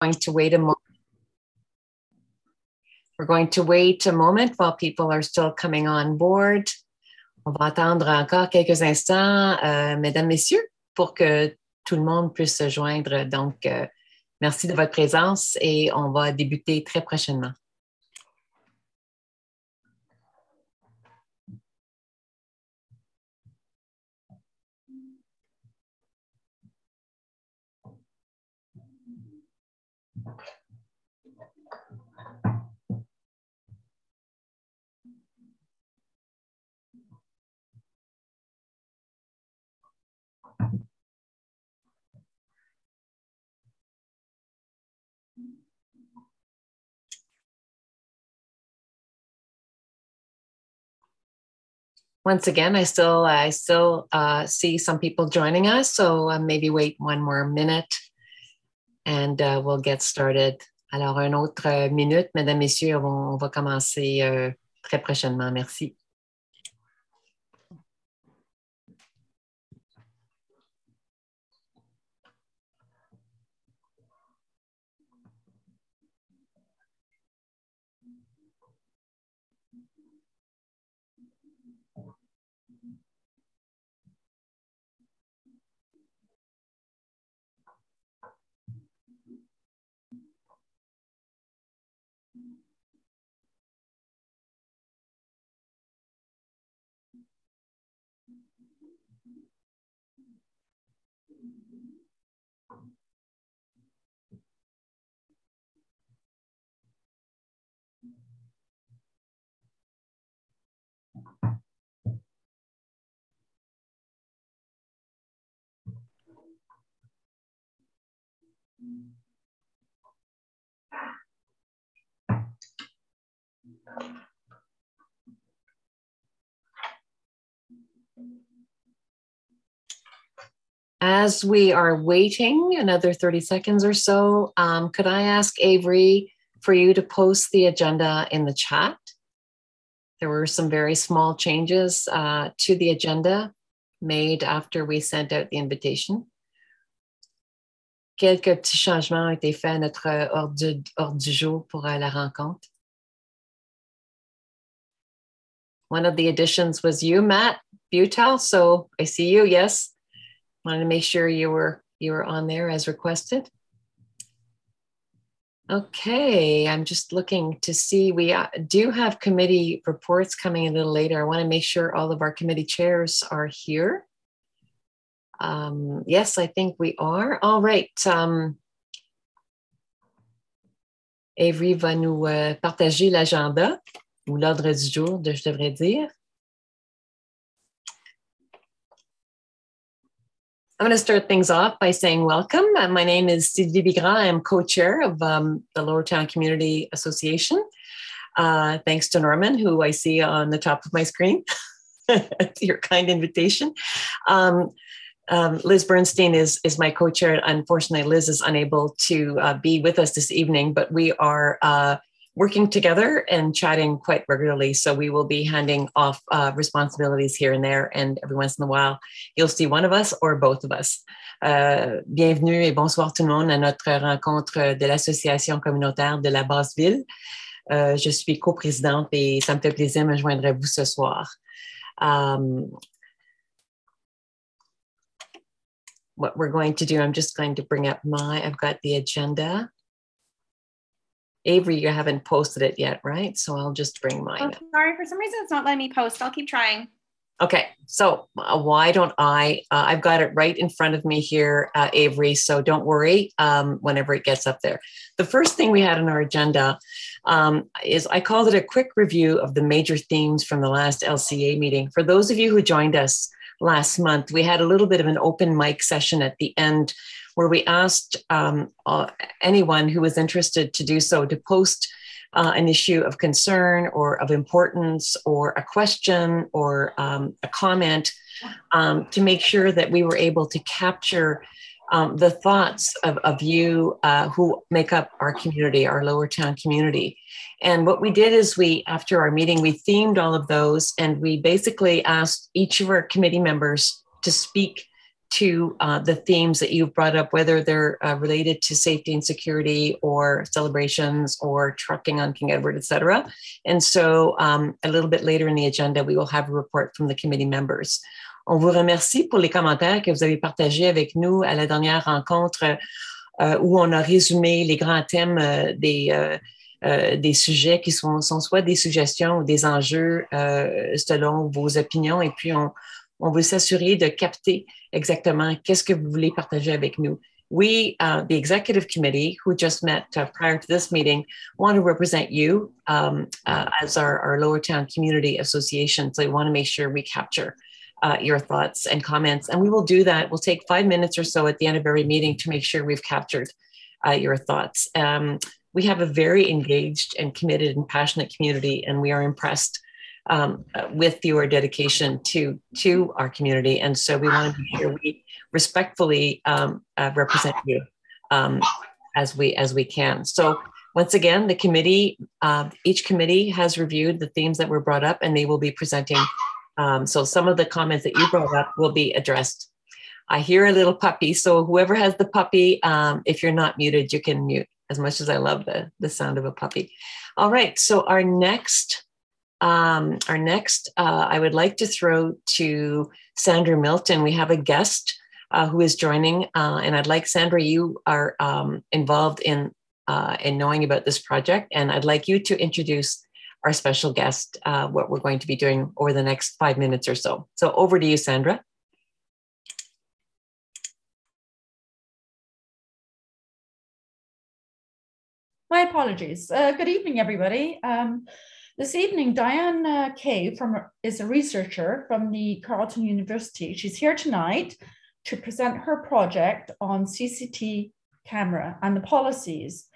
going to wait a moment. We're going to wait a moment while people are still coming on board. On va attendre encore quelques instants, mesdames, messieurs, pour que tout le monde puisse se joindre. Donc, merci de votre présence et on va débuter très prochainement. Once again, I still see some people joining us, so maybe wait one more minute and we'll get started. Alors, une autre minute, mesdames, messieurs, on va commencer très prochainement. Merci. As we are waiting another 30 seconds or so, could I ask Avery for you to post the agenda in the chat? There were some very small changes to the agenda made after we sent out the invitation. Quelques petits changements ont été faits à notre ordre du jour pour la rencontre. One of the additions was you, Matt Butel, so I see you, yes. Wanted to make sure you were on there as requested. Okay, I'm just looking to see, we do have committee reports coming a little later. I want to make sure all of our committee chairs are here. Yes, I think we are. All right. Avery va nous partager l'agenda, ou l'ordre du jour, je devrais dire. I'm going to start things off by saying welcome. My name is Sylvie Bigras. I am co-chair of the Lowertown Community Association. Thanks to Norman, who I see on the top of my screen, your kind invitation. Liz Bernstein is my co-chair. Unfortunately, Liz is unable to be with us this evening, but we are working together and chatting quite regularly. So we will be handing off responsibilities here and there. And every once in a while, you'll see one of us or both of us. Bienvenue et bonsoir tout le monde à notre rencontre de l'Association communautaire de la Basse-Ville. Je suis coprésidente et ça me fait plaisir de me joindre à vous ce soir. What we're going to do, I'm just going to bring up I've got the agenda. Avery, you haven't posted it yet, right? So I'll just bring mine up. Sorry, for some reason it's not letting me post. I'll keep trying. Okay, so why don't I've got it right in front of me here, Avery, so don't worry whenever it gets up there. The first thing we had on our agenda is I called it a quick review of the major themes from the last LCA meeting. For those of you who joined us last month, we had a little bit of an open mic session at the end where we asked anyone who was interested to do so to post an issue of concern or of importance or a question or a comment to make sure that we were able to capture the thoughts of you who make up our community, our Lowertown community. And what we did is after our meeting, we themed all of those and we basically asked each of our committee members to speak to the themes that you've brought up, whether they're related to safety and security or celebrations or trucking on King Edward, etc. And so a little bit later in the agenda, we will have a report from the committee members. On vous remercie pour les commentaires que vous avez partagés avec nous à la dernière rencontre où on a résumé les grands thèmes des sujets qui sont soit des suggestions ou des enjeux selon vos opinions. Et puis, on veut s'assurer de capter exactement qu'est-ce que vous voulez partager avec nous. We, the executive committee, who just met prior to this meeting, want to represent you as our Lower Town Community Association. So we want to make sure we capture your thoughts and comments. And we will do that. We'll take 5 minutes or so at the end of every meeting to make sure we've captured your thoughts. We have a very engaged and committed and passionate community, and we are impressed with your dedication to our community. And so we want to be sure we respectfully represent you as we can. So once again, the committee, each committee has reviewed the themes that were brought up, and they will be presenting. So some of the comments that you brought up will be addressed. I hear a little puppy. So whoever has the puppy, if you're not muted, you can mute, as much as I love the sound of a puppy. All right. So our next, I would like to throw to Sandra Milton. We have a guest who is joining, and I'd like, Sandra, you are involved in knowing about this project, and I'd like you to introduce our special guest, what we're going to be doing over the next 5 minutes or so. So over to you, Sandra. My apologies. Good evening, everybody. This evening, Diane Cave is a researcher from the Carleton University. She's here tonight to present her project on CCTV camera and the policies.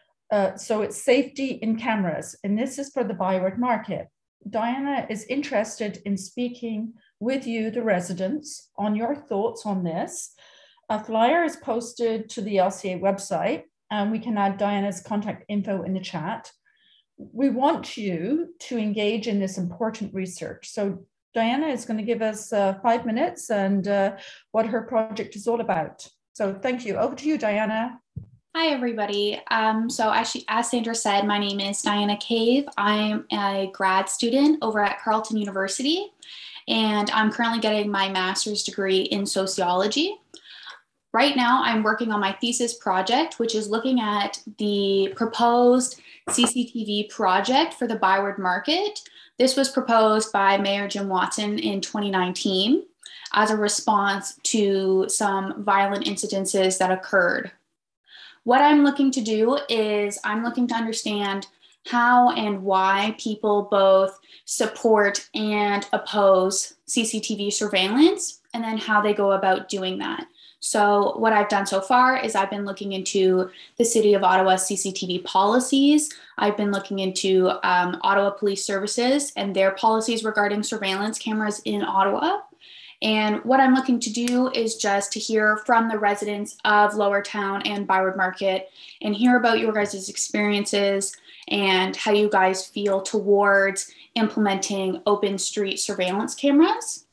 So it's safety in cameras, and this is for the Byward Market. Diana is interested in speaking with you, the residents, on your thoughts on this. A flyer is posted to the LCA website, and we can add Diana's contact info in the chat. We want you to engage in this important research. So Diana is going to give us 5 minutes and what her project is all about. So thank you. Over to you, Diana. Hi, everybody. So as Sandra said, my name is Diana Cave. I'm a grad student over at Carleton University, and I'm currently getting my master's degree in sociology. Right now, I'm working on my thesis project, which is looking at the proposed CCTV project for the Byward Market. This was proposed by Mayor Jim Watson in 2019 as a response to some violent incidences that occurred. What I'm looking to do is I'm looking to understand how and why people both support and oppose CCTV surveillance, and then how they go about doing that. So what I've done so far is I've been looking into the City of Ottawa CCTV policies. I've been looking into Ottawa Police Services and their policies regarding surveillance cameras in Ottawa. And what I'm looking to do is just to hear from the residents of Lower Town and Byward Market and hear about your guys' experiences and how you guys feel towards implementing open street surveillance cameras.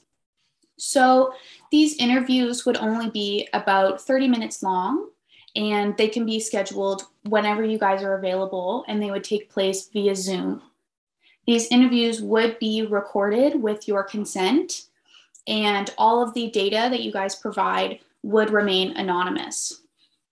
So these interviews would only be about 30 minutes long, and they can be scheduled whenever you guys are available, and they would take place via Zoom. These interviews would be recorded with your consent, and all of the data that you guys provide would remain anonymous.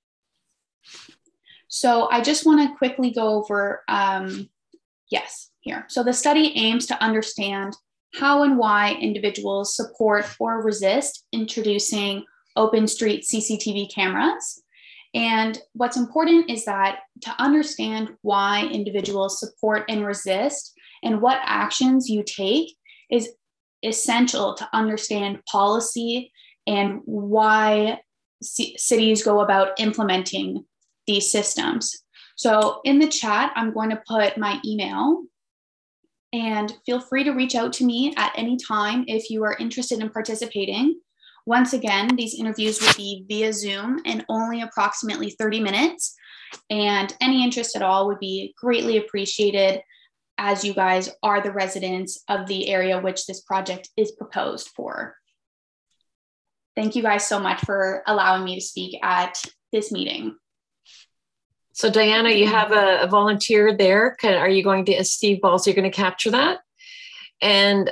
So I just want to quickly go over, here. So the study aims to understand how and why individuals support or resist introducing open street CCTV cameras. And what's important is that to understand why individuals support and resist and what actions you take is essential to understand policy and why cities go about implementing these systems. So in the chat, I'm going to put my email, and feel free to reach out to me at any time if you are interested in participating. Once again, these interviews will be via Zoom and only approximately 30 minutes. And any interest at all would be greatly appreciated, as you guys are the residents of the area which this project is proposed for. thank you guys so much for allowing me to speak at this meeting. So Diana, you have a volunteer there. Are you going to, Steve Balls, you're going to capture that? And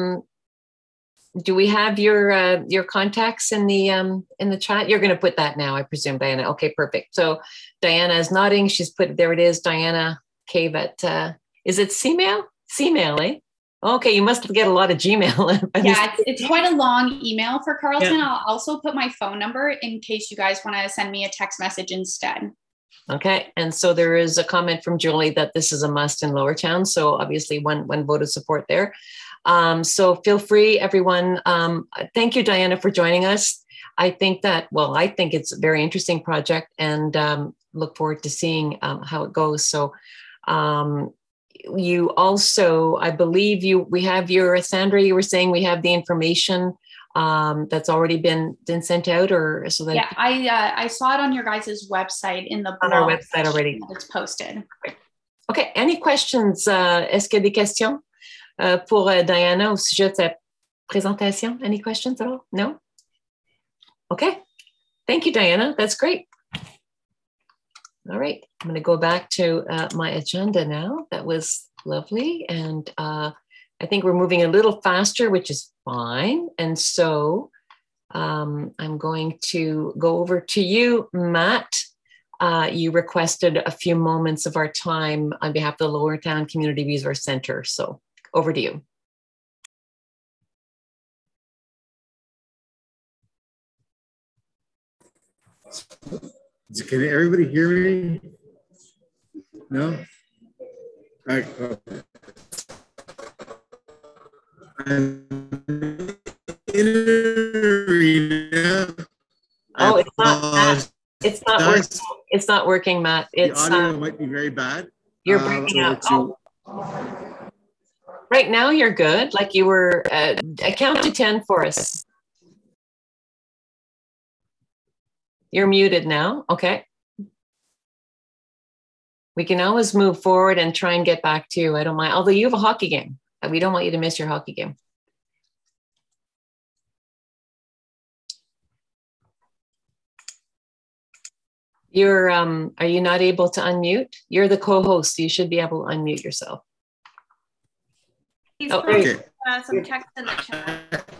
do we have your contacts in the chat? You're going to put that now, I presume, Diana. Okay, perfect. So Diana is nodding. She's put, there it is, Diana Cave at, is it Cmail? Cmail, eh? Okay, you must get a lot of Gmail. Yeah, it's quite a long email for Carleton. Yeah. I'll also put my phone number in case you guys want to send me a text message instead. Okay, and so there is a comment from Julie that this is a must in Lowertown. So obviously one vote of support there. So feel free, everyone. Thank you, Diana, for joining us. I think it's a very interesting project, and look forward to seeing how it goes. So you also, I believe we have your, Sandra, you were saying we have the information that's already been sent out, or so that. Yeah, I saw it on your guys' website in the blog. On our website already. It's posted. Okay, any questions? Est-ce qu'il y a des questions pour Diana au sujet de sa présentation? Any questions at all? No? Okay, thank you, Diana. That's great. All right, I'm going to go back to my agenda now. That was lovely. And I think we're moving a little faster, which is fine. And so I'm going to go over to you, Matt. You requested a few moments of our time on behalf of the Lowertown Community Resource Center. So over to you. Can everybody hear me? No? All right. I'm in an arena. Oh, it's not. It's not working. It's not working, Matt. It's the audio might be very bad. You're breaking up. Oh. Right now, you're good. Like you were. Count to 10 for us. You're muted now. Okay. We can always move forward and try and get back to you. I don't mind. Although you have a hockey game. We don't want you to miss your hockey game. You're, are you not able to unmute? You're the co-host. You should be able to unmute yourself. He's okay. Some text in the chat.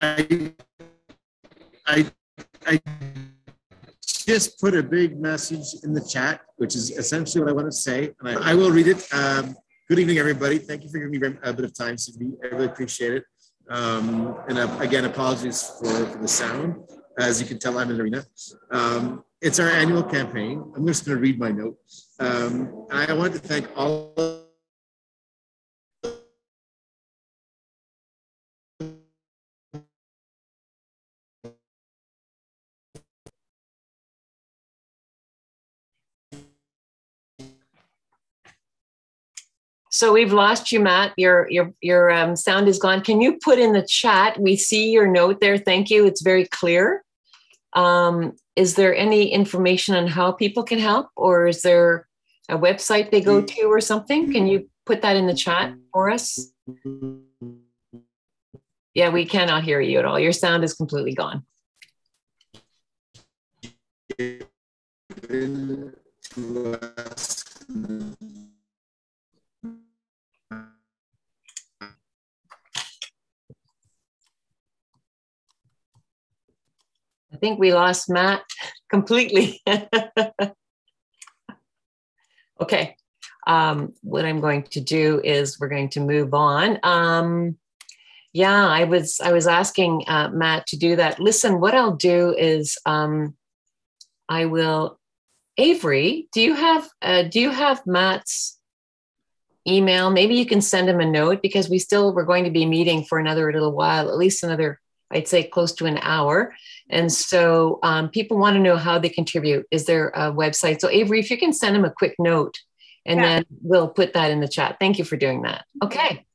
I just put a big message in the chat, which is essentially what I want to say, and I will read it. Good evening, everybody. Thank you for giving me a bit of time, Sydney. I really appreciate it. And again, apologies for the sound. As you can tell, I'm in the arena. It's our annual campaign. I'm just going to read my note. And I want to thank all of So we've lost you, Matt. Your sound is gone. Can you put in the chat? We see your note there. Thank you. It's very clear. Is there any information on how people can help, or is there a website they go to or something? Can you put that in the chat for us? Yeah, we cannot hear you at all. Your sound is completely gone. I think we lost Matt completely. Okay. What I'm going to do is we're going to move on. Yeah, I was asking Matt to do that. Listen, what I'll do is I will. Avery, do you have Matt's email? Maybe you can send him a note, because we're going to be meeting for another little while, at least another, I'd say close to an hour. And so people want to know how they contribute. Is there a website? So Avery, if you can send him a quick note, and then we'll put that in the chat. Thank you for doing that. Okay.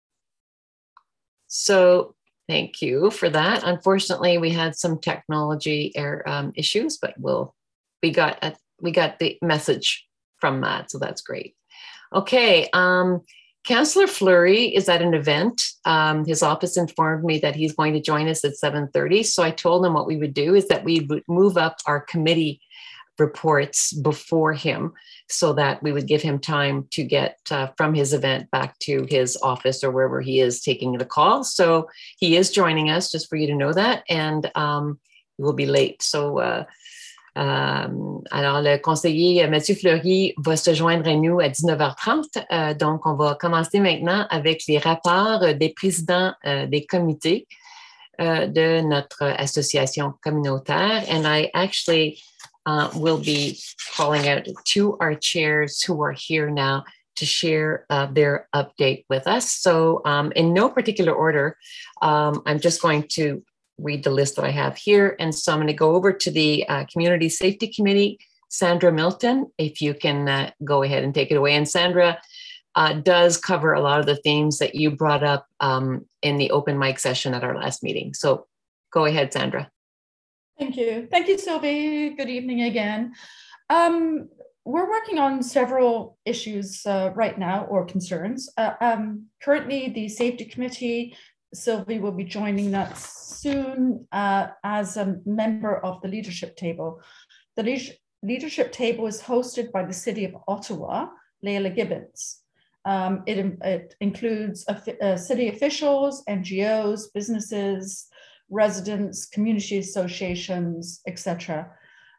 So thank you for that. Unfortunately, we had some technology issues, but we got the message from Matt, so that's great. Okay. Councillor Fleury is at an event. His office informed me that he's going to join us at 7:30. So I told him what we would do is that we would move up our committee reports before him so that we would give him time to get from his event back to his office or wherever he is taking the call. So he is joining us, just for you to know that, and he will be late. So, alors, le conseiller Mathieu Fleury va se joindre à nous à 19h30. Donc, on va commencer maintenant avec les rapports des présidents des comités de notre association communautaire. And I actually will be calling out to our chairs who are here now to share their update with us. So in no particular order, I'm just going to read the list that I have here. And so I'm going to go over to the Community Safety Committee. Sandra Milton, if you can go ahead and take it away. And Sandra does cover a lot of the themes that you brought up in the open mic session at our last meeting. So go ahead, Sandra. Thank you. Thank you, Sylvie. Good evening again. We're working on several issues right now, or concerns. Currently, the Safety Committee, Sylvie will be joining that soon as a member of the Leadership Table. The Leadership Table is hosted by the City of Ottawa, Leila Gibbons. It includes city officials, NGOs, businesses, residents, community associations, etc.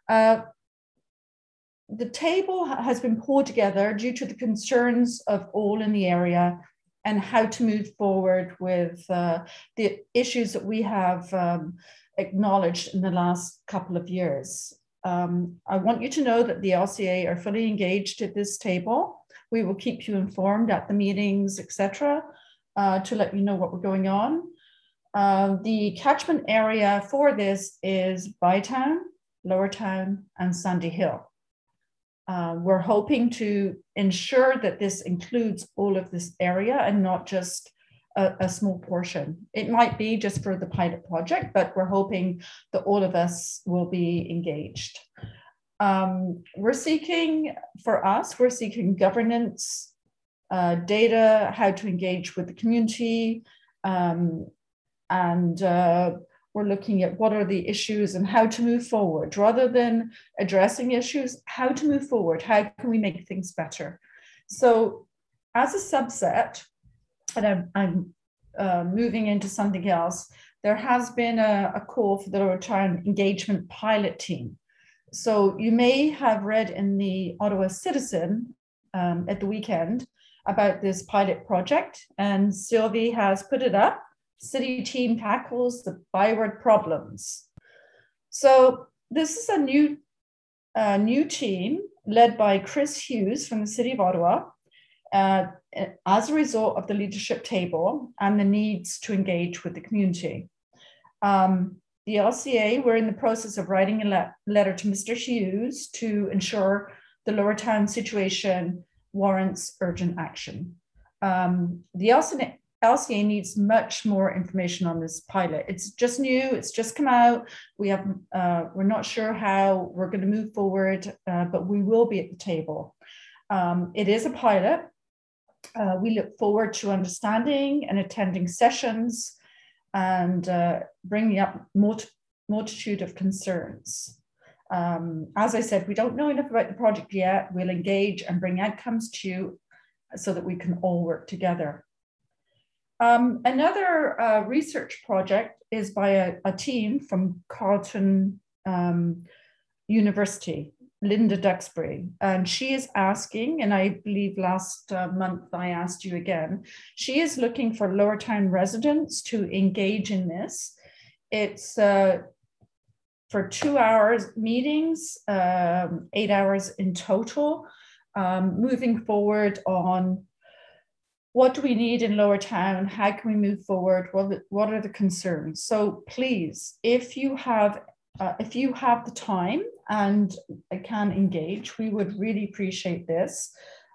The table has been pulled together due to the concerns of all in the area and how to move forward with the issues that we have acknowledged in the last couple of years. I want you to know that the LCA are fully engaged at this table. We will keep you informed at the meetings, etc., to let you know what we're going on. The catchment area for this is Bytown, Lowertown, and Sandy Hill. We're hoping to ensure that this includes all of this area and not just a small portion. It might be just for the pilot project, but we're hoping that all of us will be engaged. We're seeking governance, data, how to engage with the community, and we're looking at what are the issues and how to move forward. Rather than addressing issues, how to move forward, how can we make things better? So as a subset, and I'm moving into something else, there has been a call for the Lowertown Engagement Pilot Team. So you may have read in the Ottawa Citizen at the weekend about this pilot project, and Sylvie has put it up. City team tackles the byword problems. So this is a new team led by Chris Hughes from the City of Ottawa as a result of the Leadership Table and the needs to engage with the community. The LCA, we're in the process of writing a letter to Mr. Hughes to ensure the Lowertown situation warrants urgent action. The LCA needs much more information on this pilot. It's just new, it's just come out. We're not sure how we're going to move forward, but we will be at the table. It is a pilot. We look forward to understanding and attending sessions and bringing up multitude of concerns. As I said, we don't know enough about the project yet. We'll engage and bring outcomes to you so that we can all work together. Another research project is by a team from Carleton University, Linda Duxbury, and she is asking, and I believe last month I asked you again, she is looking for Lowertown residents to engage in this. It's for 2 hours meetings, 8 hours in total, moving forward on what do we need in Lowertown? How can we move forward? What are the concerns? So please, if you have the time and can engage, we would really appreciate this.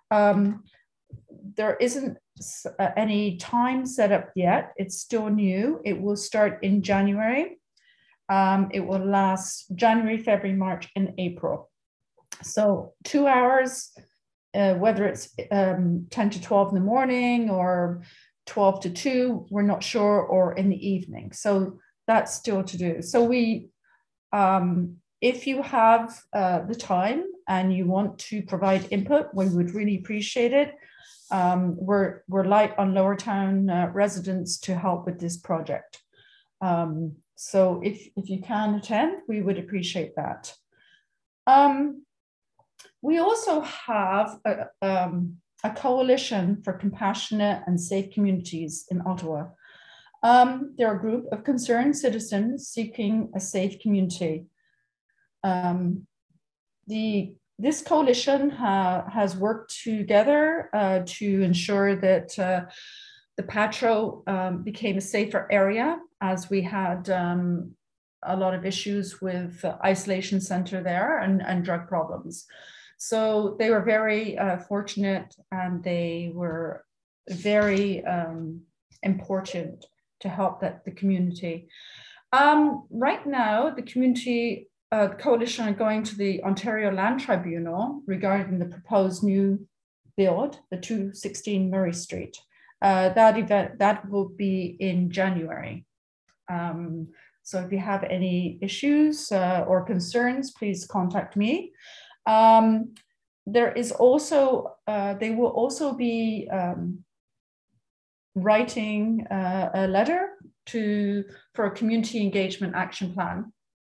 There isn't any time set up yet. It's still new. It will start in January. It will last January, February, March, and April. So 2 hours whether it's 10 to 12 in the morning or 12 to 2, we're not sure, or in the evening. So that's still to do. So if you have the time and you want to provide input, we would really appreciate it. We're light on Lower Town residents to help with this project. So if you can attend, we would appreciate that. We also have a coalition for compassionate and safe communities in Ottawa. They're a group of concerned citizens seeking a safe community. This coalition has worked together to ensure that the Patro became a safer area, as we had a lot of issues with the isolation center there and drug problems. So they were very fortunate, and they were very important to help the community. Right now, the community coalition are going to the Ontario Land Tribunal regarding the proposed new build, the 216 Murray Street. That will be in January. So if you have any issues or concerns, please contact me. There is also, they will also be writing a letter for a community engagement action plan.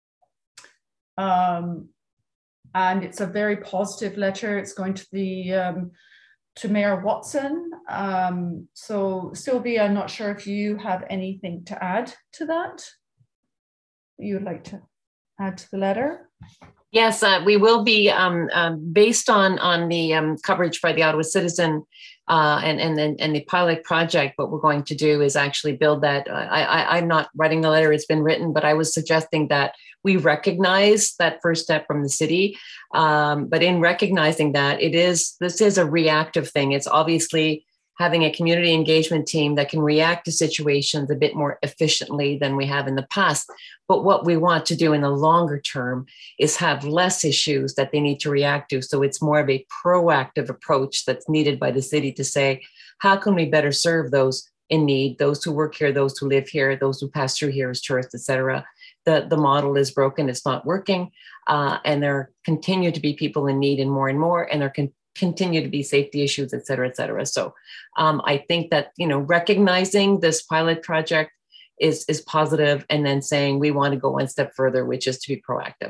And it's a very positive letter. It's going to the to Mayor Watson. So Sylvia, I'm not sure if you have anything to add to that. You would like to add to the letter? Yes, we will be based on the coverage by the Ottawa Citizen and the pilot project. What we're going to do is actually build that. I'm not writing the letter; it's been written, but I was suggesting that we recognize that first step from the city. But in recognizing that, this is a reactive thing. It's obviously having a community engagement team that can react to situations a bit more efficiently than we have in the past. But what we want to do in the longer term is have less issues that they need to react to. So it's more of a proactive approach that's needed by the city to say, how can we better serve those in need, those who work here, those who live here, those who pass through here as tourists, et cetera. The model is broken, it's not working. And there continue to be people in need and more, and there can continue to be safety issues, et cetera, et cetera. So I think that, recognizing this pilot project is positive, and then saying we want to go one step further, which is to be proactive.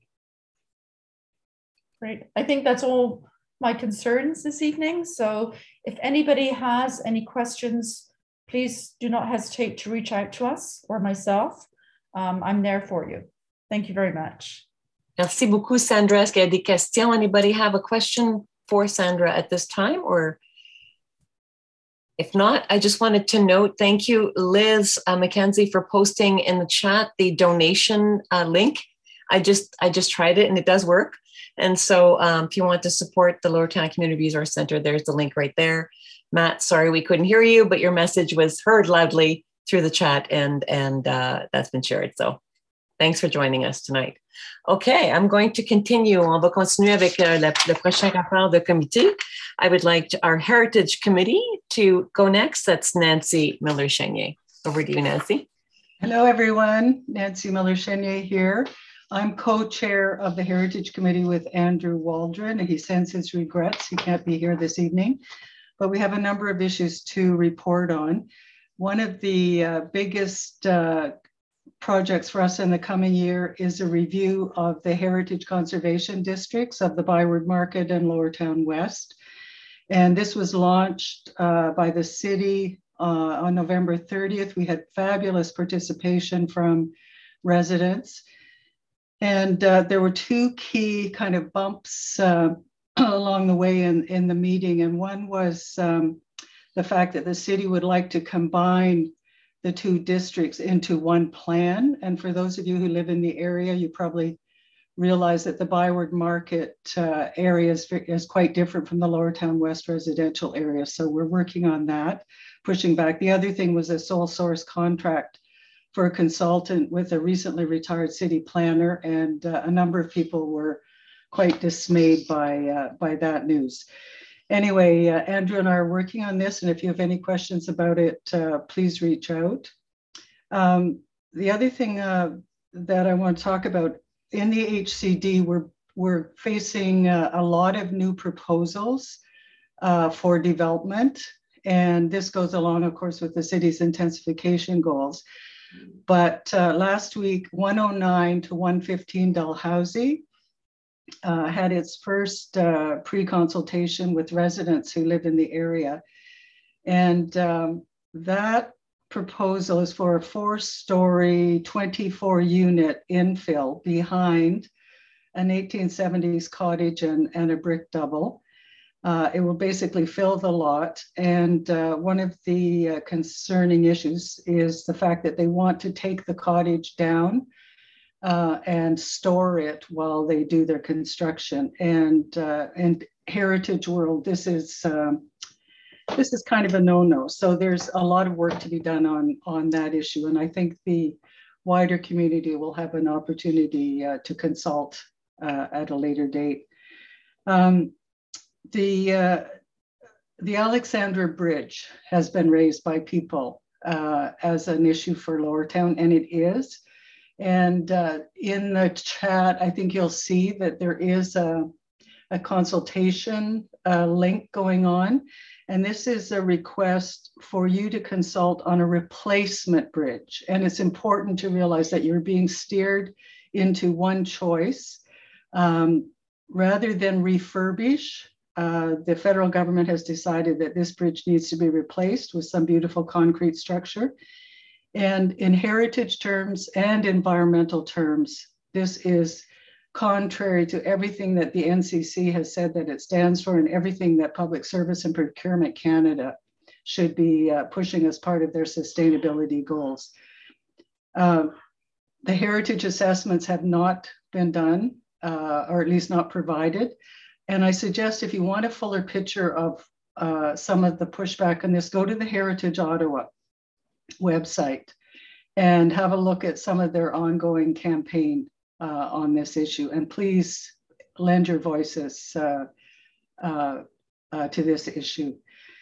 Great. I think that's all my concerns this evening. So if anybody has any questions, please do not hesitate to reach out to us or myself. I'm there for you. Thank you very much. Merci beaucoup, Sandra. Est-ce qu'il y a des questions? Anybody have a question for Sandra at this time? Or if not, I just wanted to note, thank you, Liz Mackenzie, for posting in the chat the donation link. I just tried it and it does work. And so if you want to support the Lower Town Community Resource Center, there's the link right there. Matt, sorry we couldn't hear you, but your message was heard loudly through the chat, and that's been shared. So thanks for joining us tonight. Okay, I'm going to continue. On va continuer avec le prochain rapport de comité. I would like our Heritage Committee to go next. That's Nancy Miller-Chenier. Over to you, Nancy. Hello, everyone. Nancy Miller-Chenier here. I'm co-chair of the Heritage Committee with Andrew Waldron, and he sends his regrets. He can't be here this evening, but we have a number of issues to report on. One of the biggest projects for us in the coming year is a review of the heritage conservation districts of the Byward Market and Lower Town West. And this was launched by the city on November 30th. We had fabulous participation from residents. And there were two key kind of bumps along the way in the meeting. And one was the fact that the city would like to combine the two districts into one plan. And for those of you who live in the area, you probably realize that the Byward Market area is quite different from the Lower Town West residential area. So we're working on that, pushing back. The other thing was a sole source contract for a consultant with a recently retired city planner. And a number of people were quite dismayed by that news. Anyway, Andrew and I are working on this, and if you have any questions about it, please reach out. The other thing that I want to talk about, in the HCD, we're facing a lot of new proposals for development. And this goes along, of course, with the city's intensification goals. But last week, 109 to 115 Dalhousie had its first pre-consultation with residents who live in the area. And that proposal is for a 4-story, 24-unit infill behind an 1870s cottage and a brick double. It will basically fill the lot. And one of the concerning issues is the fact that they want to take the cottage down and store it while they do their construction. And Heritage World, this is kind of a no-no. So there's a lot of work to be done on that issue. And I think the wider community will have an opportunity to consult at a later date. The Alexandra Bridge has been raised by people as an issue for Lower Town, and it is. And in the chat, I think you'll see that there is a consultation link going on. And this is a request for you to consult on a replacement bridge. And it's important to realize that you're being steered into one choice. Rather than refurbish, the federal government has decided that this bridge needs to be replaced with some beautiful concrete structure. And in heritage terms and environmental terms, this is contrary to everything that the NCC has said that it stands for and everything that Public Service and Procurement Canada should be pushing as part of their sustainability goals. The heritage assessments have not been done, or at least not provided. And I suggest if you want a fuller picture of some of the pushback on this, go to the Heritage Ottawa website and have a look at some of their ongoing campaign on this issue. And please lend your voices to this issue.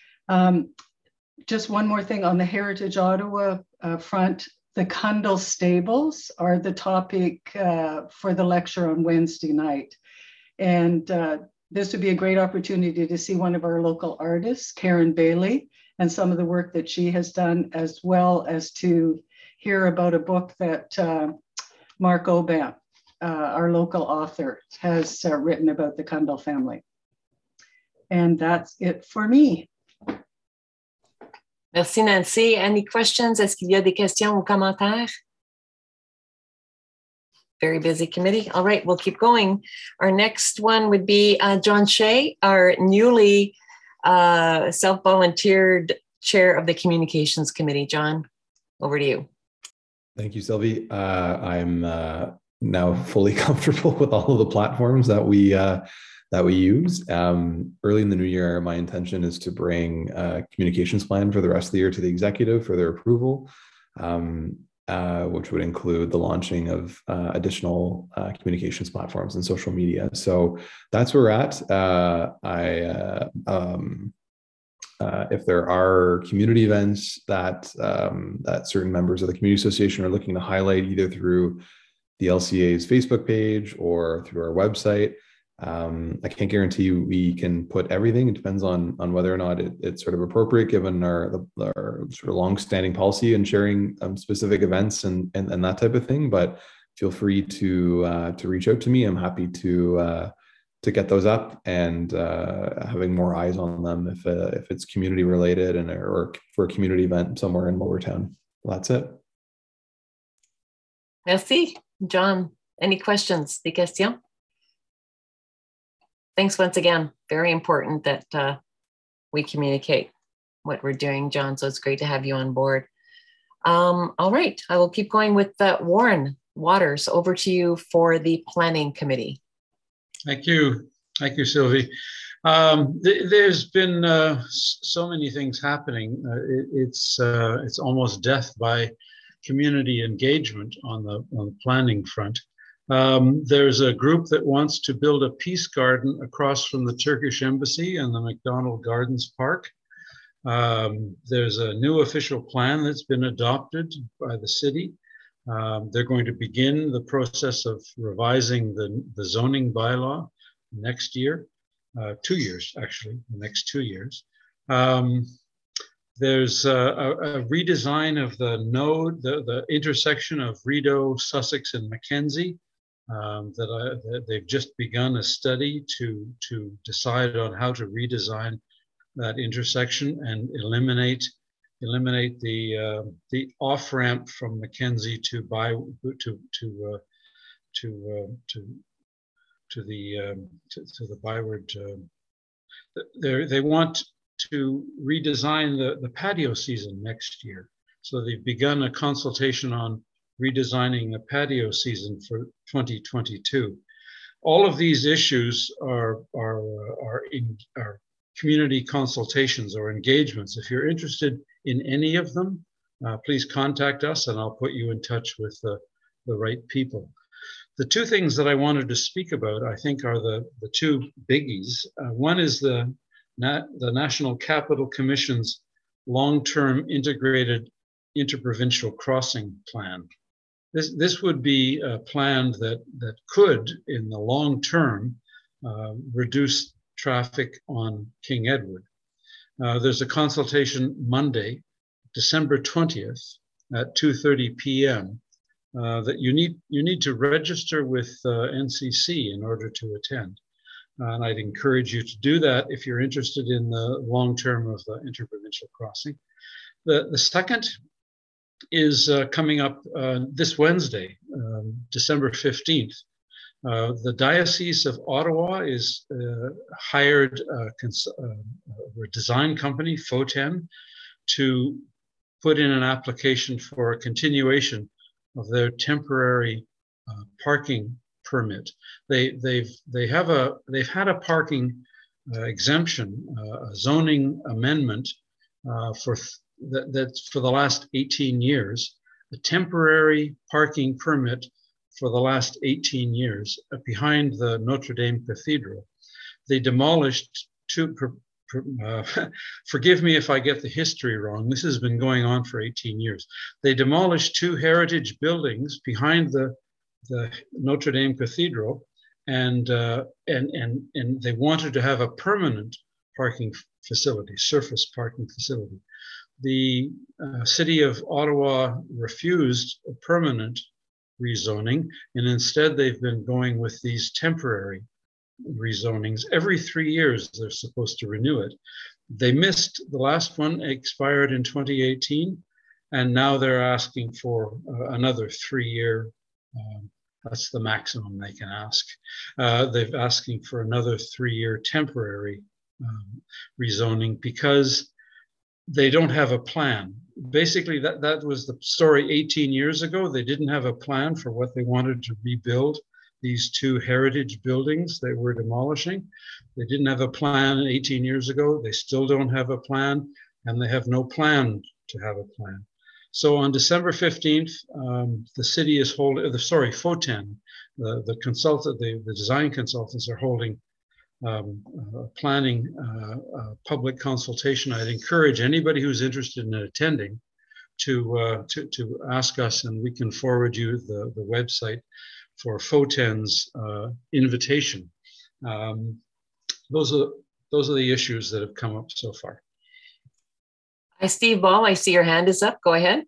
Just one more thing on the Heritage Ottawa front, the Cundall Stables are the topic for the lecture on Wednesday night. And this would be a great opportunity to see one of our local artists, Karen Bailey, and some of the work that she has done, as well as to hear about a book that Mark Oban, our local author, has written about the Cundall family. And that's it for me. Merci, Nancy. Any questions? Est-ce qu'il y a des questions ou commentaires? Very busy committee. All right, we'll keep going. Our next one would be John Shea, our newly self-volunteered chair of the Communications Committee. John, over to you. Thank you, Sylvie. I'm now fully comfortable with all of the platforms that we use. Early in the new year, my intention is to bring a communications plan for the rest of the year to the executive for their approval, which would include the launching of additional communications platforms and social media. So that's where we're at. If there are community events that certain members of the community association are looking to highlight, either through the LCA's Facebook page or through our website, I can't guarantee we can put everything. It depends on whether or not it's sort of appropriate given our sort of long-standing policy in sharing specific events and that type of thing. But feel free to reach out to me. I'm happy to get those up and having more eyes on them if it's community related or for a community event somewhere in Lower Town. Well, that's it. Merci, John. Any questions? Des questions? Thanks once again. Very important that we communicate what we're doing, John. So it's great to have you on board. All right, I will keep going with Warren Waters. Over to you for the Planning Committee. Thank you, Sylvie. There's been so many things happening. It's almost death by community engagement on the planning front. There's a group that wants to build a peace garden across from the Turkish embassy and the McDonald Gardens Park. There's a new official plan that's been adopted by the city. They're going to begin the process of revising the zoning bylaw next year, 2 years actually, the next 2 years. There's a redesign of the node, the intersection of Rideau, Sussex, and Mackenzie. That they've just begun a study to decide on how to redesign that intersection and eliminate the off ramp from Mackenzie to the Byward. They want to redesign the patio season next year. So they've begun a consultation on redesigning the patio season for 2022. All of these issues are community consultations or engagements. If you're interested in any of them, please contact us and I'll put you in touch with the right people. The two things that I wanted to speak about, I think, are the two biggies. One is the National Capital Commission's long-term integrated interprovincial crossing plan. This would be a plan that could, in the long term, reduce traffic on King Edward. There's a consultation Monday, December 20th at 2:30 p.m. That you need to register with NCC in order to attend. And I'd encourage you to do that if you're interested in the long term of the interprovincial crossing. The second is coming up this Wednesday, December 15th. The Diocese of Ottawa is hired a design company, Foten, to put in an application for a continuation of their temporary parking permit. They've had a parking exemption, a zoning amendment that's for the last 18 years, a temporary parking permit for the last 18 years behind the Notre Dame Cathedral. They demolished forgive me if I get the history wrong, this has been going on for 18 years. They demolished 2 heritage buildings behind the Notre Dame Cathedral and they wanted to have a permanent parking facility, surface parking facility. The city of Ottawa refused a permanent rezoning, and instead they've been going with these temporary rezonings. Every 3 years they're supposed to renew it. They missed, the last one expired in 2018, and now they're asking for another 3-year, that's the maximum they can ask. They're asking for another 3-year temporary rezoning because they don't have a plan. Basically, that was the story 18 years ago. They didn't have a plan for what they wanted to rebuild these 2 heritage buildings they were demolishing. They didn't have a plan 18 years ago. They still don't have a plan, and they have no plan to have a plan. So on December 15th, the city is holding, Foten, the design consultants are holding planning public consultation. I'd encourage anybody who's interested in attending to ask us, and we can forward you the website for Foten's invitation. Those are the issues that have come up so far. Hi, Steve Ball, I see your hand is up. Go ahead.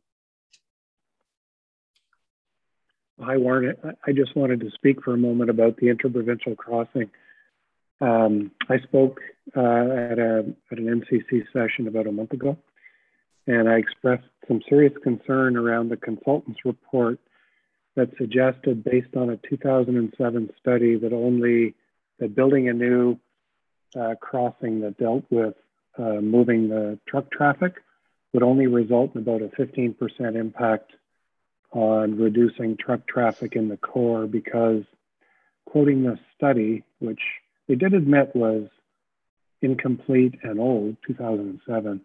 Hi, Warren. I just wanted to speak for a moment about the interprovincial crossing. I spoke at an NCC session about a month ago, and I expressed some serious concern around the consultant's report that suggested, based on a 2007 study, that building a new crossing that dealt with moving the truck traffic would only result in about a 15% impact on reducing truck traffic in the core, because, quoting the study, which they did admit was incomplete and old, 2007,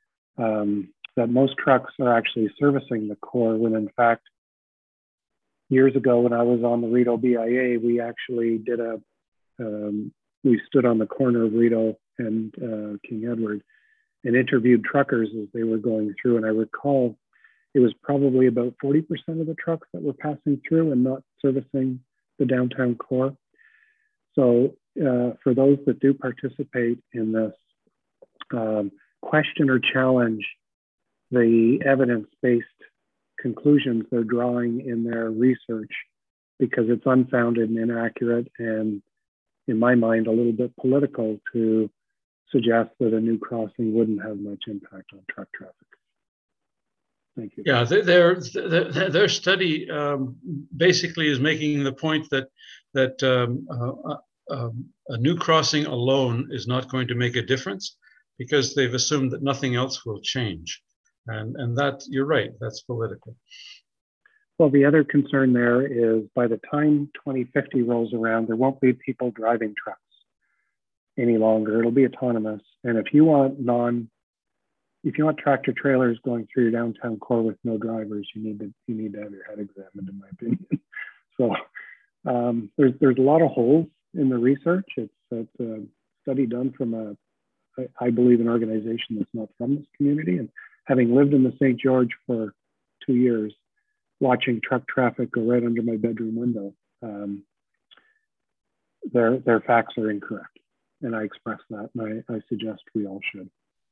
that most trucks are actually servicing the core when in fact years ago when I was on the Rideau BIA, we actually did we stood on the corner of Rideau and King Edward and interviewed truckers as they were going through. And I recall it was probably about 40% of the trucks that were passing through and not servicing the downtown core. So for those that do participate in this, question or challenge the evidence-based conclusions they're drawing in their research, because it's unfounded and inaccurate, and in my mind, a little bit political to suggest that a new crossing wouldn't have much impact on truck traffic. Thank you. Yeah, their study basically is making the point that a new crossing alone is not going to make a difference, because they've assumed that nothing else will change. And that, you're right, that's political. Well, the other concern there is by the time 2050 rolls around, there won't be people driving trucks any longer. It'll be autonomous. And if you want tractor trailers going through your downtown core with no drivers, you need to have your head examined, in my opinion. So there's a lot of holes in the research. It's a study done from I believe, an organization that's not from this community. And having lived in the St. George for 2 years, watching truck traffic go right under my bedroom window, their facts are incorrect. And I express that, and I suggest we all should.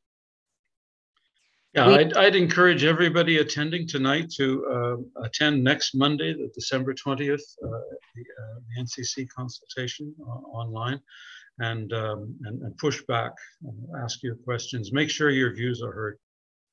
Yeah, I'd encourage everybody attending tonight to attend next Monday, the December 20th, the NCC consultation online, and push back, ask your questions, make sure your views are heard.